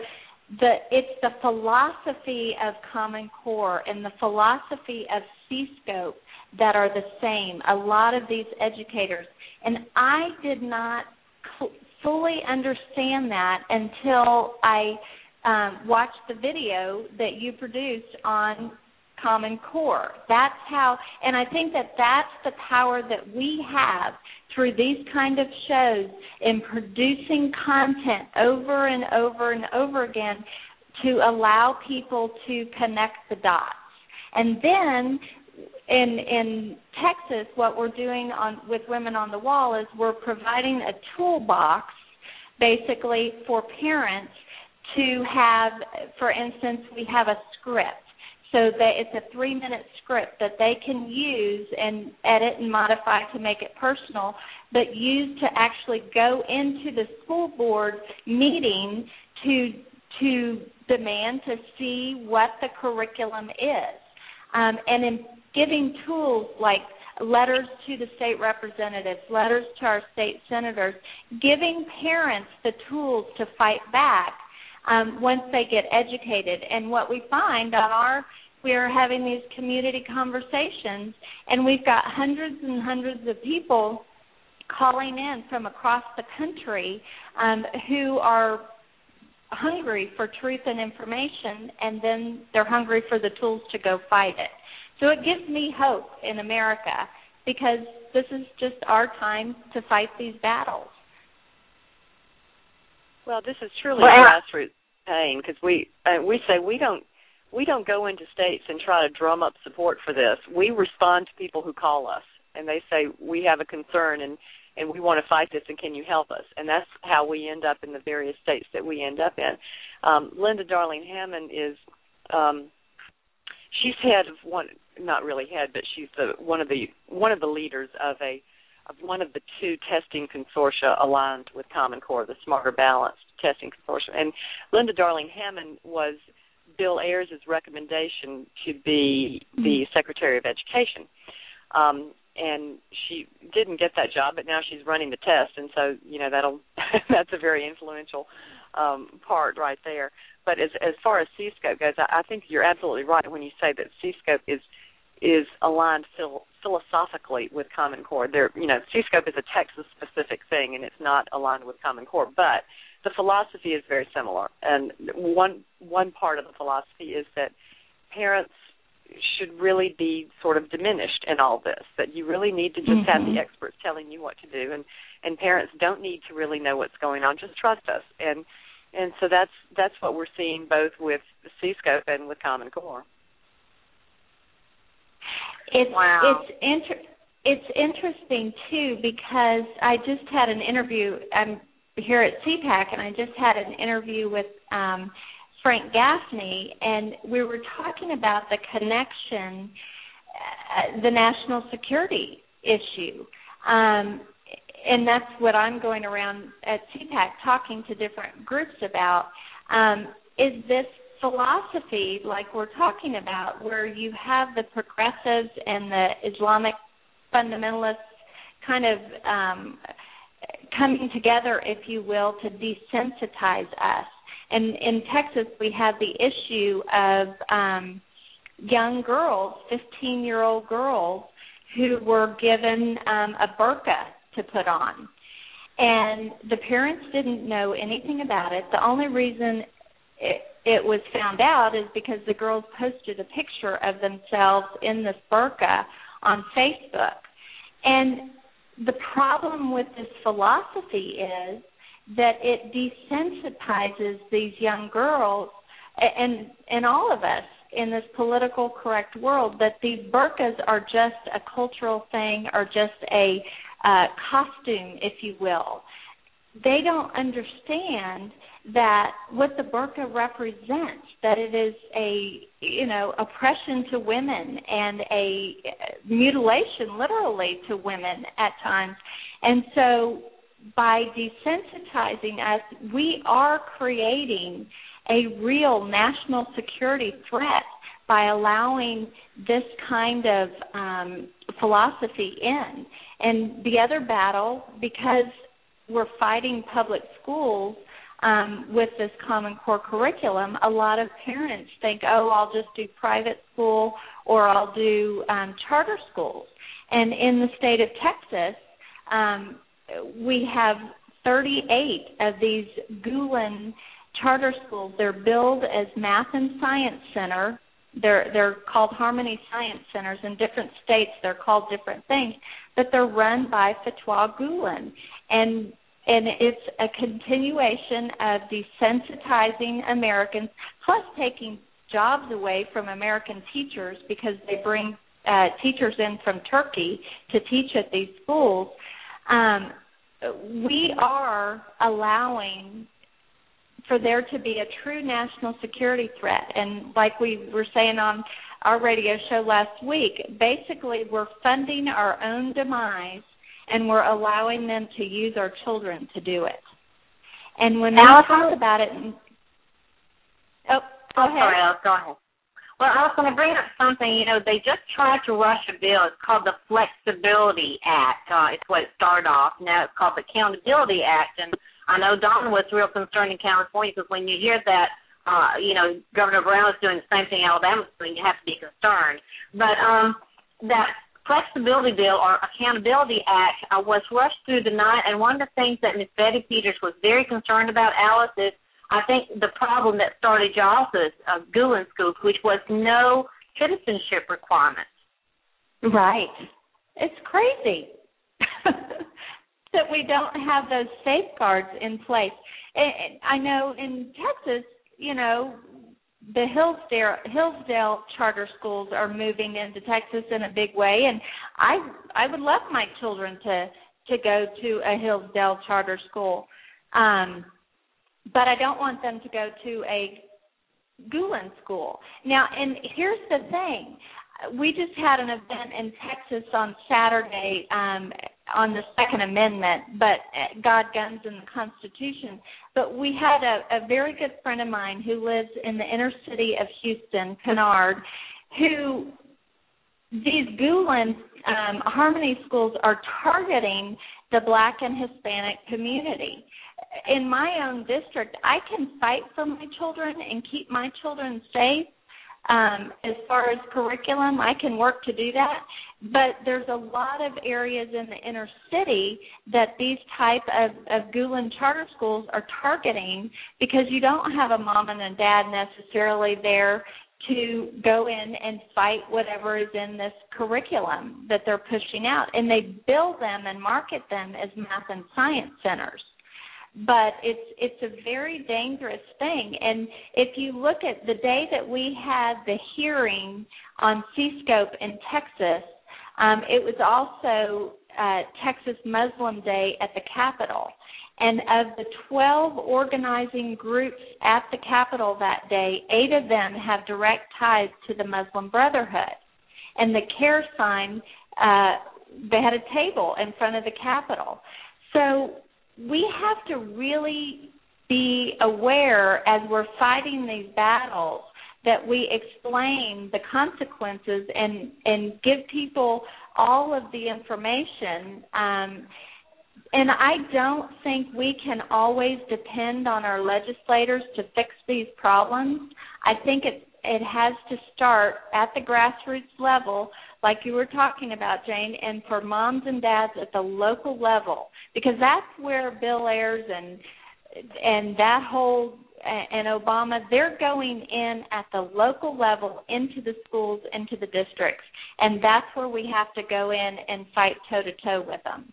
Speaker 7: the it's the philosophy of Common Core and the philosophy of C-Scope that are the same. A lot of these educators, and I did not cl- fully understand that until I um, watched the video that you produced on Common Core. That's how, and I think that that's the power that we have through these kind of shows in producing content over and over and over again to allow people to connect the dots. And then in in Texas, what we're doing on with Women on the Wall is we're providing a toolbox basically for parents to have, for instance, we have a script. So that it's a three-minute script that they can use and edit and modify to make it personal, but use to actually go into the school board meeting to to demand to see what the curriculum is. Um, and in giving tools like letters to the state representatives, letters to our state senators, giving parents the tools to fight back Um, once they get educated. And what we find on our, we're having these community conversations, and we've got hundreds and hundreds of people calling in from across the country um, who are hungry for truth and information, and then they're hungry for the tools to go fight it. So it gives me hope in America, because this is just our time to fight these battles.
Speaker 6: Well, this is truly well, a grassroots campaign, because we uh, we say we don't we don't go into states and try to drum up support for this. We respond to people who call us, and they say we have a concern and, and we want to fight this, and can you help us? And that's how we end up in the various states that we end up in. Um, Linda Darling Hammond is um, she's head of one, not really head, but she's the one of the one of the leaders of a of one of the two testing consortia aligned with Common Core, the Smarter Balanced Testing Consortium. And Linda Darling Hammond was Bill Ayers' recommendation to be the Secretary of Education. Um, and she didn't get that job, but now she's running the test, and so, you know, that'll that's a very influential um, part right there. But as as far as C-Scope goes, I, I think you're absolutely right when you say that C-Scope is is aligned phil- philosophically with Common Core. There, you know, C-Scope is a Texas-specific thing, and it's not aligned with Common Core, but the philosophy is very similar. And one one part of the philosophy is that parents should really be sort of diminished in all this, that you really need to just mm-hmm. have the experts telling you what to do, and, and parents don't need to really know what's going on. Just trust us. And and so that's that's what we're seeing both with C-Scope and with Common Core.
Speaker 7: It's
Speaker 4: wow.
Speaker 7: it's inter- it's interesting too, because I just had an interview. I'm here at C PAC, and I just had an interview with um, Frank Gaffney, and we were talking about the connection, uh, the national security issue, um, and that's what I'm going around at C PAC talking to different groups about. Um, is this philosophy, like we're talking about, where you have the progressives and the Islamic fundamentalists kind of um, coming together, if you will, to desensitize us. And in Texas, we have the issue of um, young girls, fifteen-year-old girls, who were given um, a burqa to put on. And the parents didn't know anything about it. The only reason it, it was found out is because the girls posted a picture of themselves in this burqa on Facebook. And the problem with this philosophy is that it desensitizes these young girls and and all of us in this political correct world, that these burqas are just a cultural thing or just a uh, costume, if you will. They don't understand that what the burqa represents, that it is a, you know, oppression to women and a mutilation, literally, to women at times. And so by desensitizing us, we are creating a real national security threat by allowing this kind of um, philosophy in. And the other battle, because we're fighting public schools, um, with this Common Core curriculum, a lot of parents think, oh, I'll just do private school or I'll do um, charter schools. And in the state of Texas, um, we have thirty-eight of these Gulen charter schools. They're billed as Math and Science Center. They're they're called Harmony Science Centers. In different states, they're called different things, but they're run by Fatwa Gulen, and and it's a continuation of desensitizing Americans, plus taking jobs away from American teachers because they bring uh, teachers in from Turkey to teach at these schools. Um, we are allowing for there to be a true national security threat. And like we were saying on our radio show last week, basically we're funding our own demise and we're allowing them to use our children to do it. And when we talk about it, and, oh, go
Speaker 1: oh,
Speaker 7: ahead.
Speaker 1: Sorry, Alice, go ahead. Well, I was going to bring up something. You know, they just tried to rush a bill. It's called the Flexibility Act. Uh, it's what it started off. Now it's called the Accountability Act. And I know Don was real concerned in California because when you hear that, uh, you know, Governor Brown is doing the same thing Alabama's doing, you have to be concerned. But um, that Flexibility Bill or Accountability Act uh, was rushed through the night, and one of the things that Miz Betty Peters was very concerned about, Alice, is I think the problem that started Jos's uh, Gulen schools, which was no citizenship requirements.
Speaker 7: Right. It's crazy that we don't have those safeguards in place. And I know in Texas, you know, the Hillsdale, Hillsdale charter schools are moving into Texas in a big way, and I I would love my children to, to go to a Hillsdale charter school. Um But I don't want them to go to a Gulen school. Now, and here's the thing. We just had an event in Texas on Saturday um, on the Second Amendment, but God, Guns, and the Constitution. But we had a, a very good friend of mine who lives in the inner city of Houston, Kennard, who these Gulen um, Harmony schools are targeting the Black and Hispanic community. In my own district, I can fight for my children and keep my children safe. Um, as far as curriculum, I can work to do that. But there's a lot of areas in the inner city that these type of, of Gulen charter schools are targeting because you don't have a mom and a dad necessarily there to go in and fight whatever is in this curriculum that they're pushing out. And they bill them and market them as math and science centers. But it's it's a very dangerous thing. And if you look at the day that we had the hearing on C-SCOPE in Texas, um, it was also uh, Texas Muslim Day at the Capitol. And of the twelve organizing groups at the Capitol that day, eight of them have direct ties to the Muslim Brotherhood. And the CARE sign, uh, they had a table in front of the Capitol. So we have to really be aware as we're fighting these battles that we explain the consequences and, and give people all of the information. Um, and I don't think we can always depend on our legislators to fix these problems. I think it, it has to start at the grassroots level, like you were talking about, Jane, and for moms and dads at the local level, because that's where Bill Ayers and and that whole and Obama, they're going in at the local level into the schools, into the districts, and that's where we have to go in and fight toe-to-toe with them.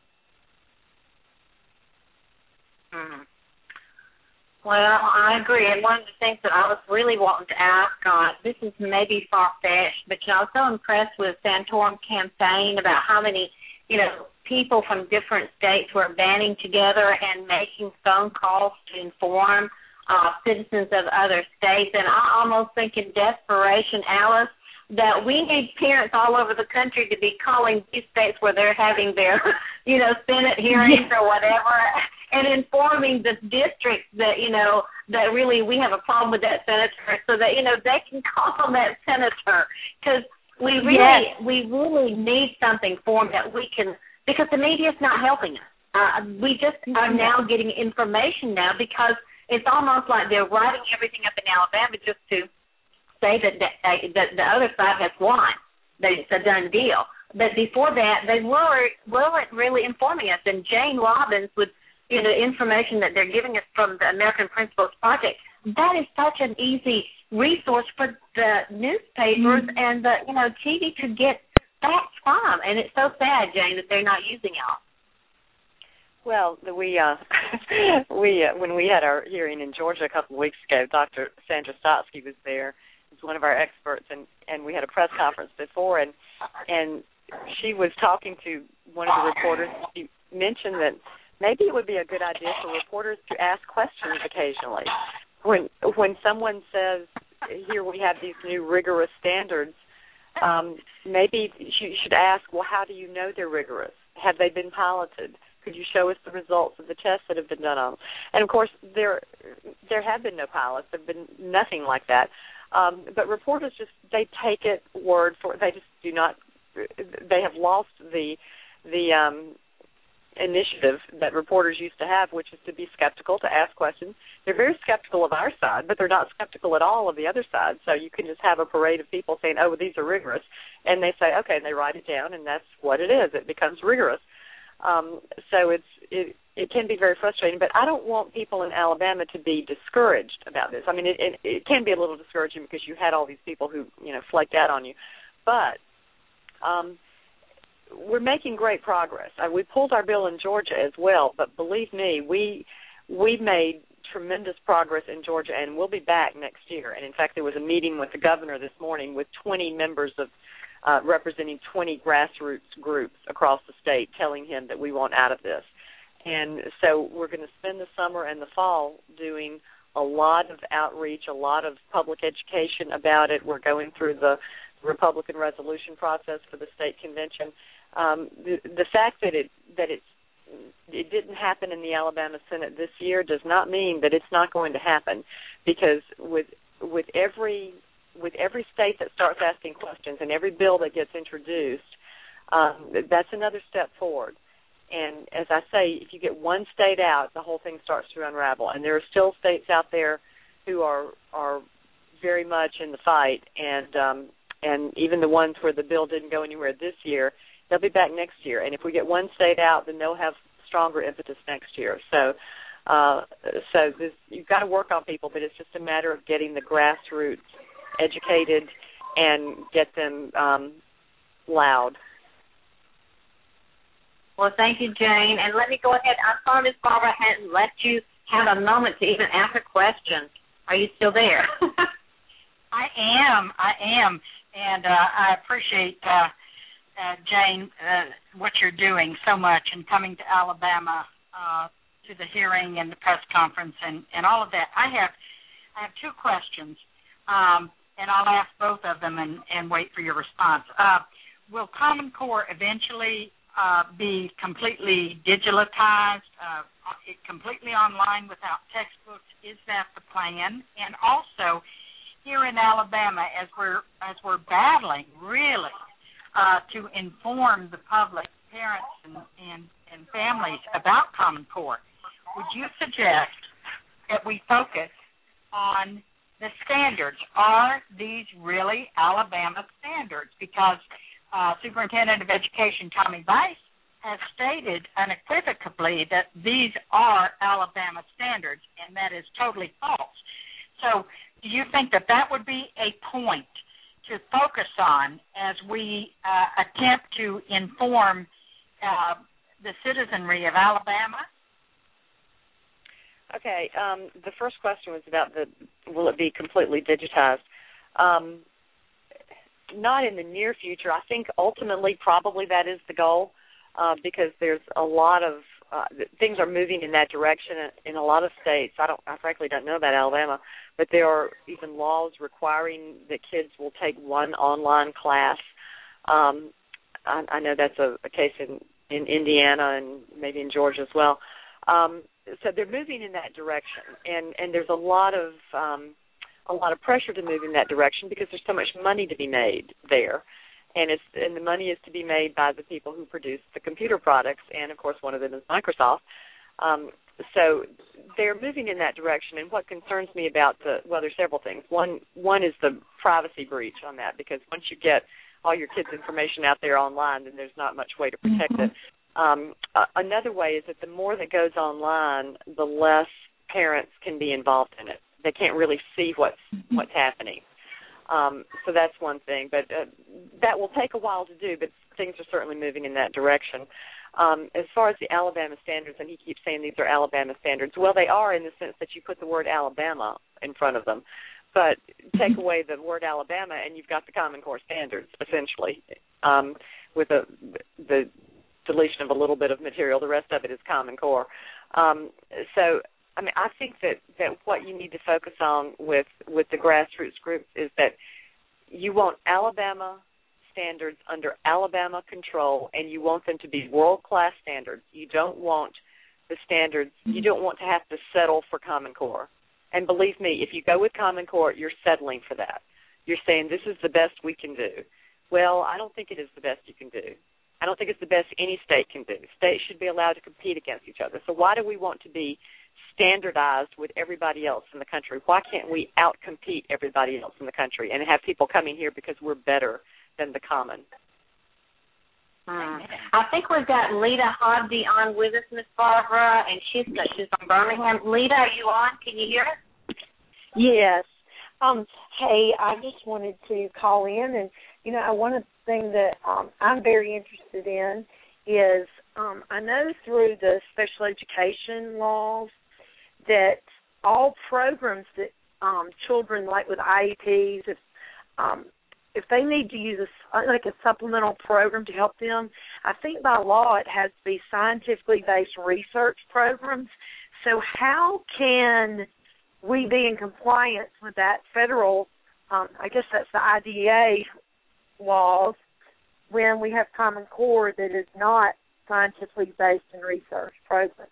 Speaker 1: Mm-hmm. Well, I agree. And one of the things that I was really wanting to ask, uh, this is maybe far-fetched, but you know, I was so impressed with Santorum campaign about how many, you know, people from different states were banding together and making phone calls to inform uh, citizens of other states. And I almost think in desperation, Alice, that we need parents all over the country to be calling these states where they're having their, you know, Senate hearings or whatever, and informing the districts that, you know, that really we have a problem with that senator so that, you know, they can call that senator. Because we really, yes. we really need something for them that we can, because the media is not helping us. Uh, we just are now getting information now because it's almost like they're writing everything up in Alabama just to say that the, that the other side has won, that it's a done deal. But before that, they were, weren't really informing us. And Jane Robbins, with you know information that they're giving us from the American Principles Project, that is such an easy resource for the newspapers mm-hmm. and the you know T V to get facts from. And it's so sad, Jane, that they're not using it.
Speaker 6: Well, we uh, we uh, when we had our hearing in Georgia a couple of weeks ago, Doctor Sandra Stotsky was there. He's one of our experts, and, and we had a press conference before, and and she was talking to one of the reporters. She mentioned that maybe it would be a good idea for reporters to ask questions occasionally. When when someone says, "Here we have these new rigorous standards," um, maybe you should ask, "Well, how do you know they're rigorous? Have they been piloted? Could you show us the results of the tests that have been done on them?" And, of course, there there have been no pilots. There have been nothing like that. Um, but reporters just, they take it word for, they just do not, they have lost the the um, initiative that reporters used to have, which is to be skeptical, to ask questions. They're very skeptical of our side, but they're not skeptical at all of the other side. So you can just have a parade of people saying, oh, well, these are rigorous. And they say, okay, and they write it down, and that's what it is. It becomes rigorous. Um, so it's it, it can be very frustrating, but I don't want people in Alabama to be discouraged about this. I mean, it, it, it can be a little discouraging because you had all these people who, you know, flaked out on you. But um, we're making great progress. Uh, we pulled our bill in Georgia as well, but believe me, we we made tremendous progress in Georgia, and we'll be back next year. And, in fact, there was a meeting with the governor this morning with twenty members of Uh, representing twenty grassroots groups across the state, telling him that we want out of this. And so we're going to spend the summer and the fall doing a lot of outreach, a lot of public education about it. We're going through the Republican resolution process for the state convention. Um, the, the fact that it that it's it didn't happen in the Alabama Senate this year does not mean that it's not going to happen, because with with every with every state that starts asking questions and every bill that gets introduced, um, that's another step forward. And as I say, if you get one state out, the whole thing starts to unravel. And there are still states out there who are are very much in the fight, and um, and even the ones where the bill didn't go anywhere this year, they'll be back next year. And if we get one state out, then they'll have stronger impetus next year. So, uh, so this, you've got to work on people, but it's just a matter of getting the grassroots educated and get them um, loud.
Speaker 1: Well, thank you, Jane. And let me go ahead. I'm sorry, Miz Barbara hadn't let you have a moment to even ask a question. Are you still there?
Speaker 3: I am. I am. And uh, I appreciate, uh, uh, Jane, uh, what you're doing so much and coming to Alabama uh, to the hearing and the press conference and, and all of that. I have I have two questions. Um, and I'll ask both of them and, and wait for your response. Uh, will Common Core eventually uh, be completely digitalized, uh, completely online without textbooks? Is that the plan? And also, here in Alabama, as we're as we're battling really uh, to inform the public, parents and, and, and families about Common Core, would you suggest that we focus on the standards? Are these really Alabama standards? Because uh, Superintendent of Education Tommy Bice has stated unequivocally that these are Alabama standards, and that is totally false. So do you think that that would be a point to focus on as we uh, attempt to inform uh, the citizenry of Alabama?
Speaker 6: Okay, um, the first question was about the will it be completely digitized? Um, not in the near future. I think ultimately probably that is the goal uh, because there's a lot of uh, things are moving in that direction in a lot of states. I don't, I frankly don't know about Alabama, but there are even laws requiring that kids will take one online class. Um, I, I know that's a, a case in, in Indiana and maybe in Georgia as well. Um, so they're moving in that direction, and, and there's a lot of um, a lot of pressure to move in that direction because there's so much money to be made there, and it's and the money is to be made by the people who produce the computer products, and of course one of them is Microsoft. Um, so they're moving in that direction. And what concerns me about the well, there's several things. One one is the privacy breach on that, because once you get all your kids' information out there online, then there's not much way to protect mm-hmm. it. Um, uh, another way is that the more that goes online, the less parents can be involved in it. They can't really see what's mm-hmm. what's happening. Um, so that's one thing. But uh, that will take a while to do, but things are certainly moving in that direction. Um, as far as the Alabama standards, and he keeps saying these are Alabama standards, well, they are in the sense that you put the word Alabama in front of them. But take away the word Alabama, and you've got the Common Core standards, essentially, um, with a, the deletion of a little bit of material. The rest of it is Common Core. Um, so, I mean, I think that, that what you need to focus on with, with the grassroots groups is that you want Alabama standards under Alabama control, and you want them to be world-class standards. You don't want the standards, you don't want to have to settle for Common Core. And believe me, if you go with Common Core, you're settling for that. You're saying, this is the best we can do. Well, I don't think it is the best you can do. I don't think it's the best any state can do. States should be allowed to compete against each other. So why do we want to be standardized with everybody else in the country? Why can't we out-compete everybody else in the country and have people coming here because we're better than the common?
Speaker 1: Hmm. I think we've got Lita Hodby on with us, Miss Barbara, and she's she's from Birmingham. Lita, are you on? Can you hear us?
Speaker 8: Yes. Um, hey, I just wanted to call in, and, you know, one of the things that um, I'm very interested in is um, I know through the special education laws that all programs that um, children, like with I E Ps, if um, if they need to use a, like a supplemental program to help them, I think by law it has to be scientifically based research programs. So how can we be in compliance with that federal, um, I guess that's the I D E A laws, when we have Common Core that is not scientifically based in research programs?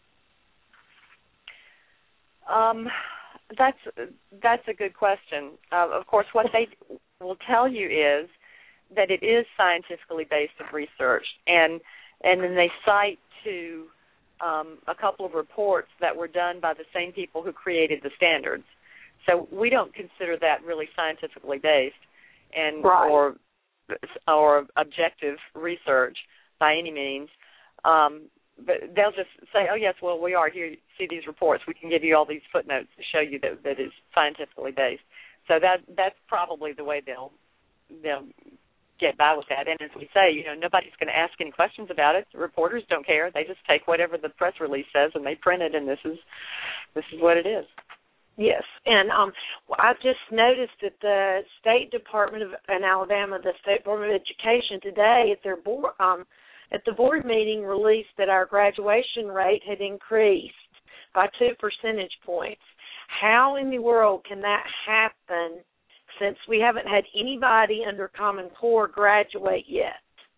Speaker 6: Um, that's that's a good question. Uh, of course, what they will tell you is that it is scientifically based in research, and and then they cite to um, a couple of reports that were done by the same people who created the standards. So we don't consider that really scientifically based and right. or or objective research by any means. Um, but they'll just say, oh, yes, well, we are here. See these reports. We can give you all these footnotes to show you that that is scientifically based. So that that's probably the way they'll they'll get by with that. And as we say, you know, nobody's going to ask any questions about it. The reporters don't care. They just take whatever the press release says and they print it, and this is this is what it is.
Speaker 8: Yes, and um, I just noticed that the State Department of in Alabama, the State Department of Education today at their board um, at the board meeting released that our graduation rate had increased by two percentage points. How in the world can that happen since we haven't had anybody under Common Core graduate yet?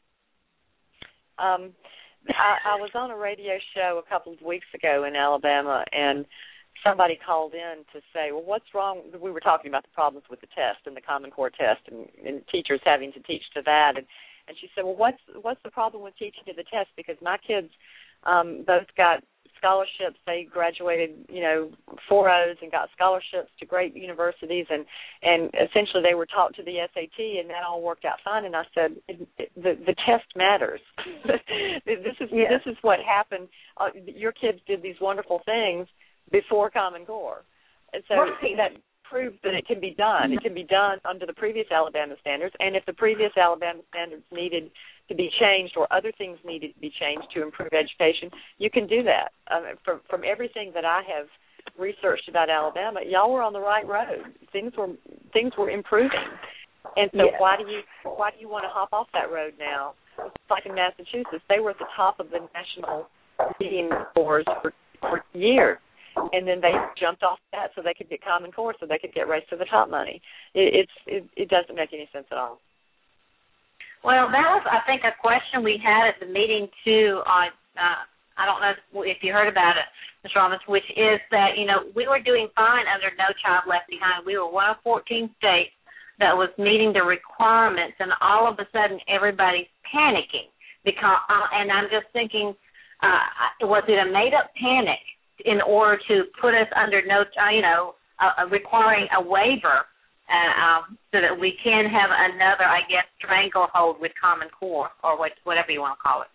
Speaker 6: Um, I, I was on a radio show a couple of weeks ago in Alabama, and somebody called in to say, well, what's wrong? We were talking about the problems with the test and the Common Core test and, and teachers having to teach to that. And, and she said, well, what's what's the problem with teaching to the test? Because my kids um, both got scholarships. They graduated, you know, four O's and got scholarships to great universities, and, and essentially they were taught to the S A T, and that all worked out fine. And I said, the the test matters. this is yes. this is what happened. Uh, your kids did these wonderful things before Common Core, and so right. that proved that it can be done. It can be done under the previous Alabama standards, and if the previous Alabama standards needed to be changed or other things needed to be changed to improve education, you can do that. Um, from, from everything that I have researched about Alabama, y'all were on the right road. Things were things were improving, and so yeah. why do you why do you want to hop off that road now? It's like in Massachusetts, they were at the top of the national reading scores for, for years. And then they jumped off that so they could get Common Core, so they could get Race to the Top money. It, it's it, it doesn't make any sense at all.
Speaker 1: Well, that was, I think, a question we had at the meeting too. On uh, I don't know if you heard about it, Miz Robbins, which is that you know we were doing fine under No Child Left Behind. We were one of fourteen states that was meeting the requirements, and all of a sudden everybody's panicking because. Uh, and I'm just thinking. uh, was it a made-up panic in order to put us under no, uh, you know, uh, requiring a waiver uh, um, so that we can have another, I guess, stranglehold with Common Core or what, whatever you want to call it?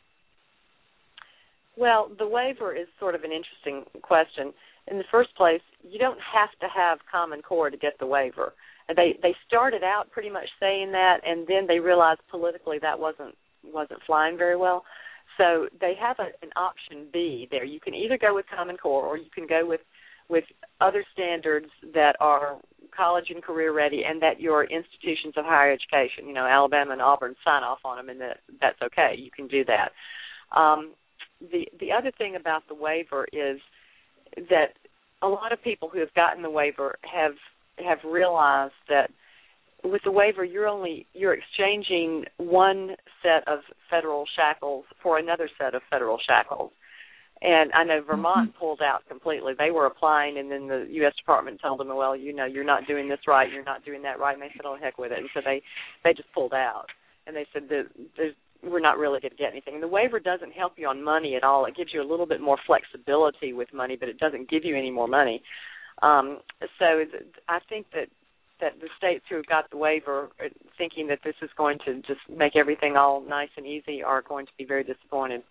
Speaker 6: Well, the waiver is sort of an interesting question. In the first place, you don't have to have Common Core to get the waiver. They they started out pretty much saying that, and then they realized politically that wasn't wasn't flying very well. So they have a, an option B there. You can either go with Common Core or you can go with, with other standards that are college and career ready and that your institutions of higher education, you know, Alabama and Auburn, sign off on them, and that, that's okay. You can do that. Um, the the other thing about the waiver is that a lot of people who have gotten the waiver have have realized that with the waiver, you're only you're exchanging one set of federal shackles for another set of federal shackles. And I know Vermont mm-hmm. pulled out completely. They were applying, and then the U S Department told them, well, you know, you're not doing this right, you're not doing that right, and they said, oh, heck with it. And so they, they just pulled out. And they said that there's, we're not really going to get anything. And the waiver doesn't help you on money at all. It gives you a little bit more flexibility with money, but it doesn't give you any more money. Um, so I think that that the states who have got the waiver thinking that this is going to just make everything all nice and easy are going to be very disappointed.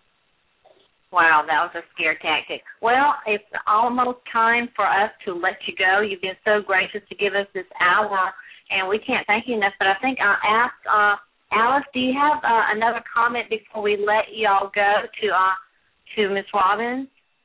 Speaker 1: Wow, that was a scare tactic. Well, it's almost time for us to let you go. You've been so gracious to give us this hour, and we can't thank you enough, but I think I'll ask uh, Alice, do you have uh, another comment before we let you all go to uh, to Miz Robbins?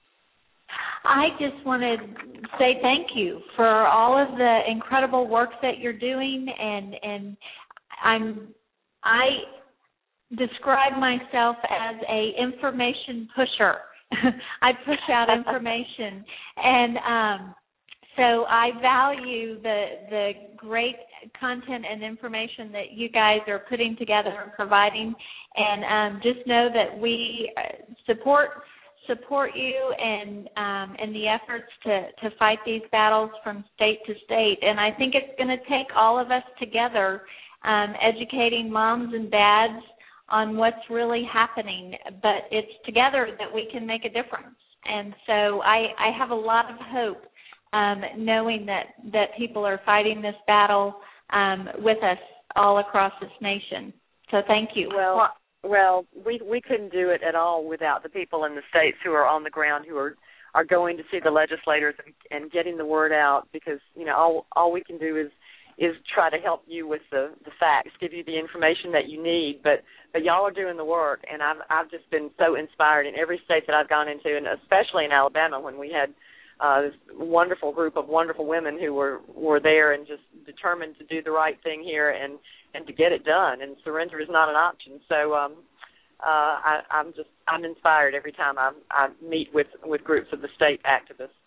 Speaker 7: I just want to say thank you for all of the incredible work that you're doing, and and I'm I describe myself as a information pusher. I push out information, and um, so I value the the great content and information that you guys are putting together and providing, and um, just know that we support. support you and um, in the efforts to, to fight these battles from state to state. And I think it's going to take all of us together um, educating moms and dads on what's really happening. But it's together that we can make a difference. And so I, I have a lot of hope um, knowing that, that people are fighting this battle um, with us all across this nation. So thank you.
Speaker 6: Well, well Well, we we couldn't do it at all without the people in the states who are on the ground, who are, are going to see the legislators and, and getting the word out, because, you know, all all we can do is is try to help you with the, the facts, give you the information that you need, but but y'all are doing the work, and I've I've just been so inspired in every state that I've gone into, and especially in Alabama when we had uh, this wonderful group of wonderful women who were, were there and just determined to do the right thing here and and to get it done, and surrender is not an option. So um, uh, I, I'm just I'm inspired every time I, I meet with, with groups of the state activists.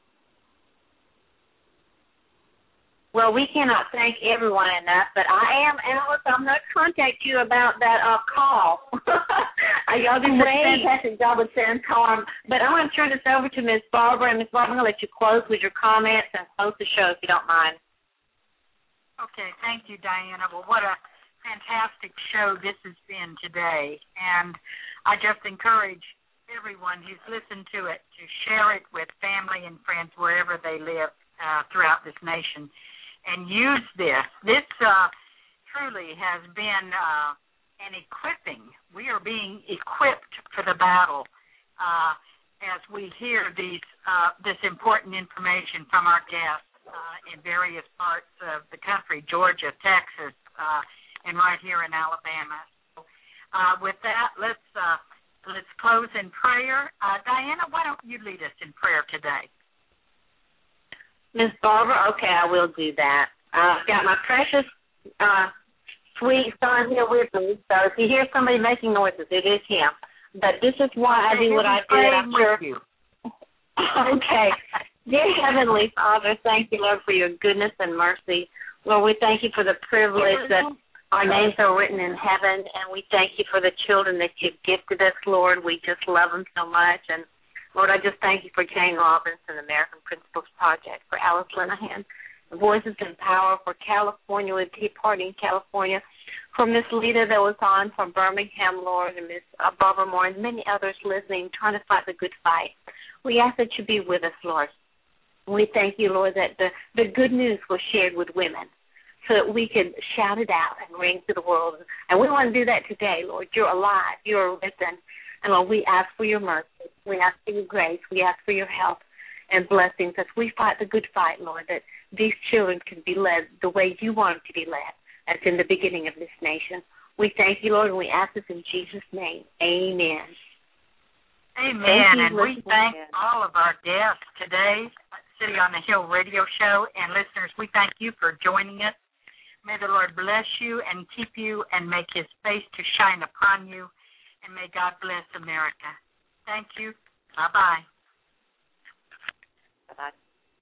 Speaker 1: Well, we cannot thank everyone enough, but I am Alice. I'm going to contact you about that uh, call. Y'all do such a fantastic job with San Carm. But I want to turn this over to Miz Barbara, and Miz Barbara, I'm going to let you close with your comments and close the show if you don't mind.
Speaker 3: Okay, thank you, Diana. Well, what a fantastic show this has been today, and I just encourage everyone who's listened to it to share it with family and friends wherever they live uh, throughout this nation, and use this. This uh, truly has been uh, an equipping. We are being equipped for the battle uh, as we hear these uh, this important information from our guests uh, in various parts of the country, Georgia, Texas, uh, and right here in Alabama. So, uh, with that, let's uh, let's close in prayer. Uh, Diana, why don't you lead us in prayer today?
Speaker 1: Miss Barbara, okay, I will do that. I've got my precious, uh, sweet son here with me, so if you hear somebody making noises, it is him. But this is why I do what I do. I'm sure.
Speaker 3: You.
Speaker 1: Okay. Dear Heavenly Father, thank you, Lord, for your goodness and mercy. Lord, we thank you for the privilege that our names are written in heaven, and we thank you for the children that you've gifted us, Lord. We just love them so much. And, Lord, I just thank you for Jane Robinson, American Principles Project, for Alice Linehan, Voices in Power, for California with Tea Party in California, for Miss Lita that was on from Birmingham, Lord, and Miss uh, Barbara Moore, and many others listening, trying to fight the good fight. We ask that you be with us, Lord. We thank you, Lord, that the, the good news was shared with women so that we could shout it out and ring to the world. And we want to do that today, Lord. You're alive. You're risen. And, Lord, we ask for your mercy. We ask for your grace. We ask for your help and blessings as we fight the good fight, Lord, that these children can be led the way you want them to be led, as in the beginning of this nation. We thank you, Lord, and we ask this in Jesus' name. Amen.
Speaker 3: Amen. And we thank all of our guests today, City on the Hill radio show, and listeners, we thank you for joining us. May the Lord bless you and keep you and make his face to shine upon you, and may God bless America. Thank you. Bye-bye.
Speaker 6: Bye-bye.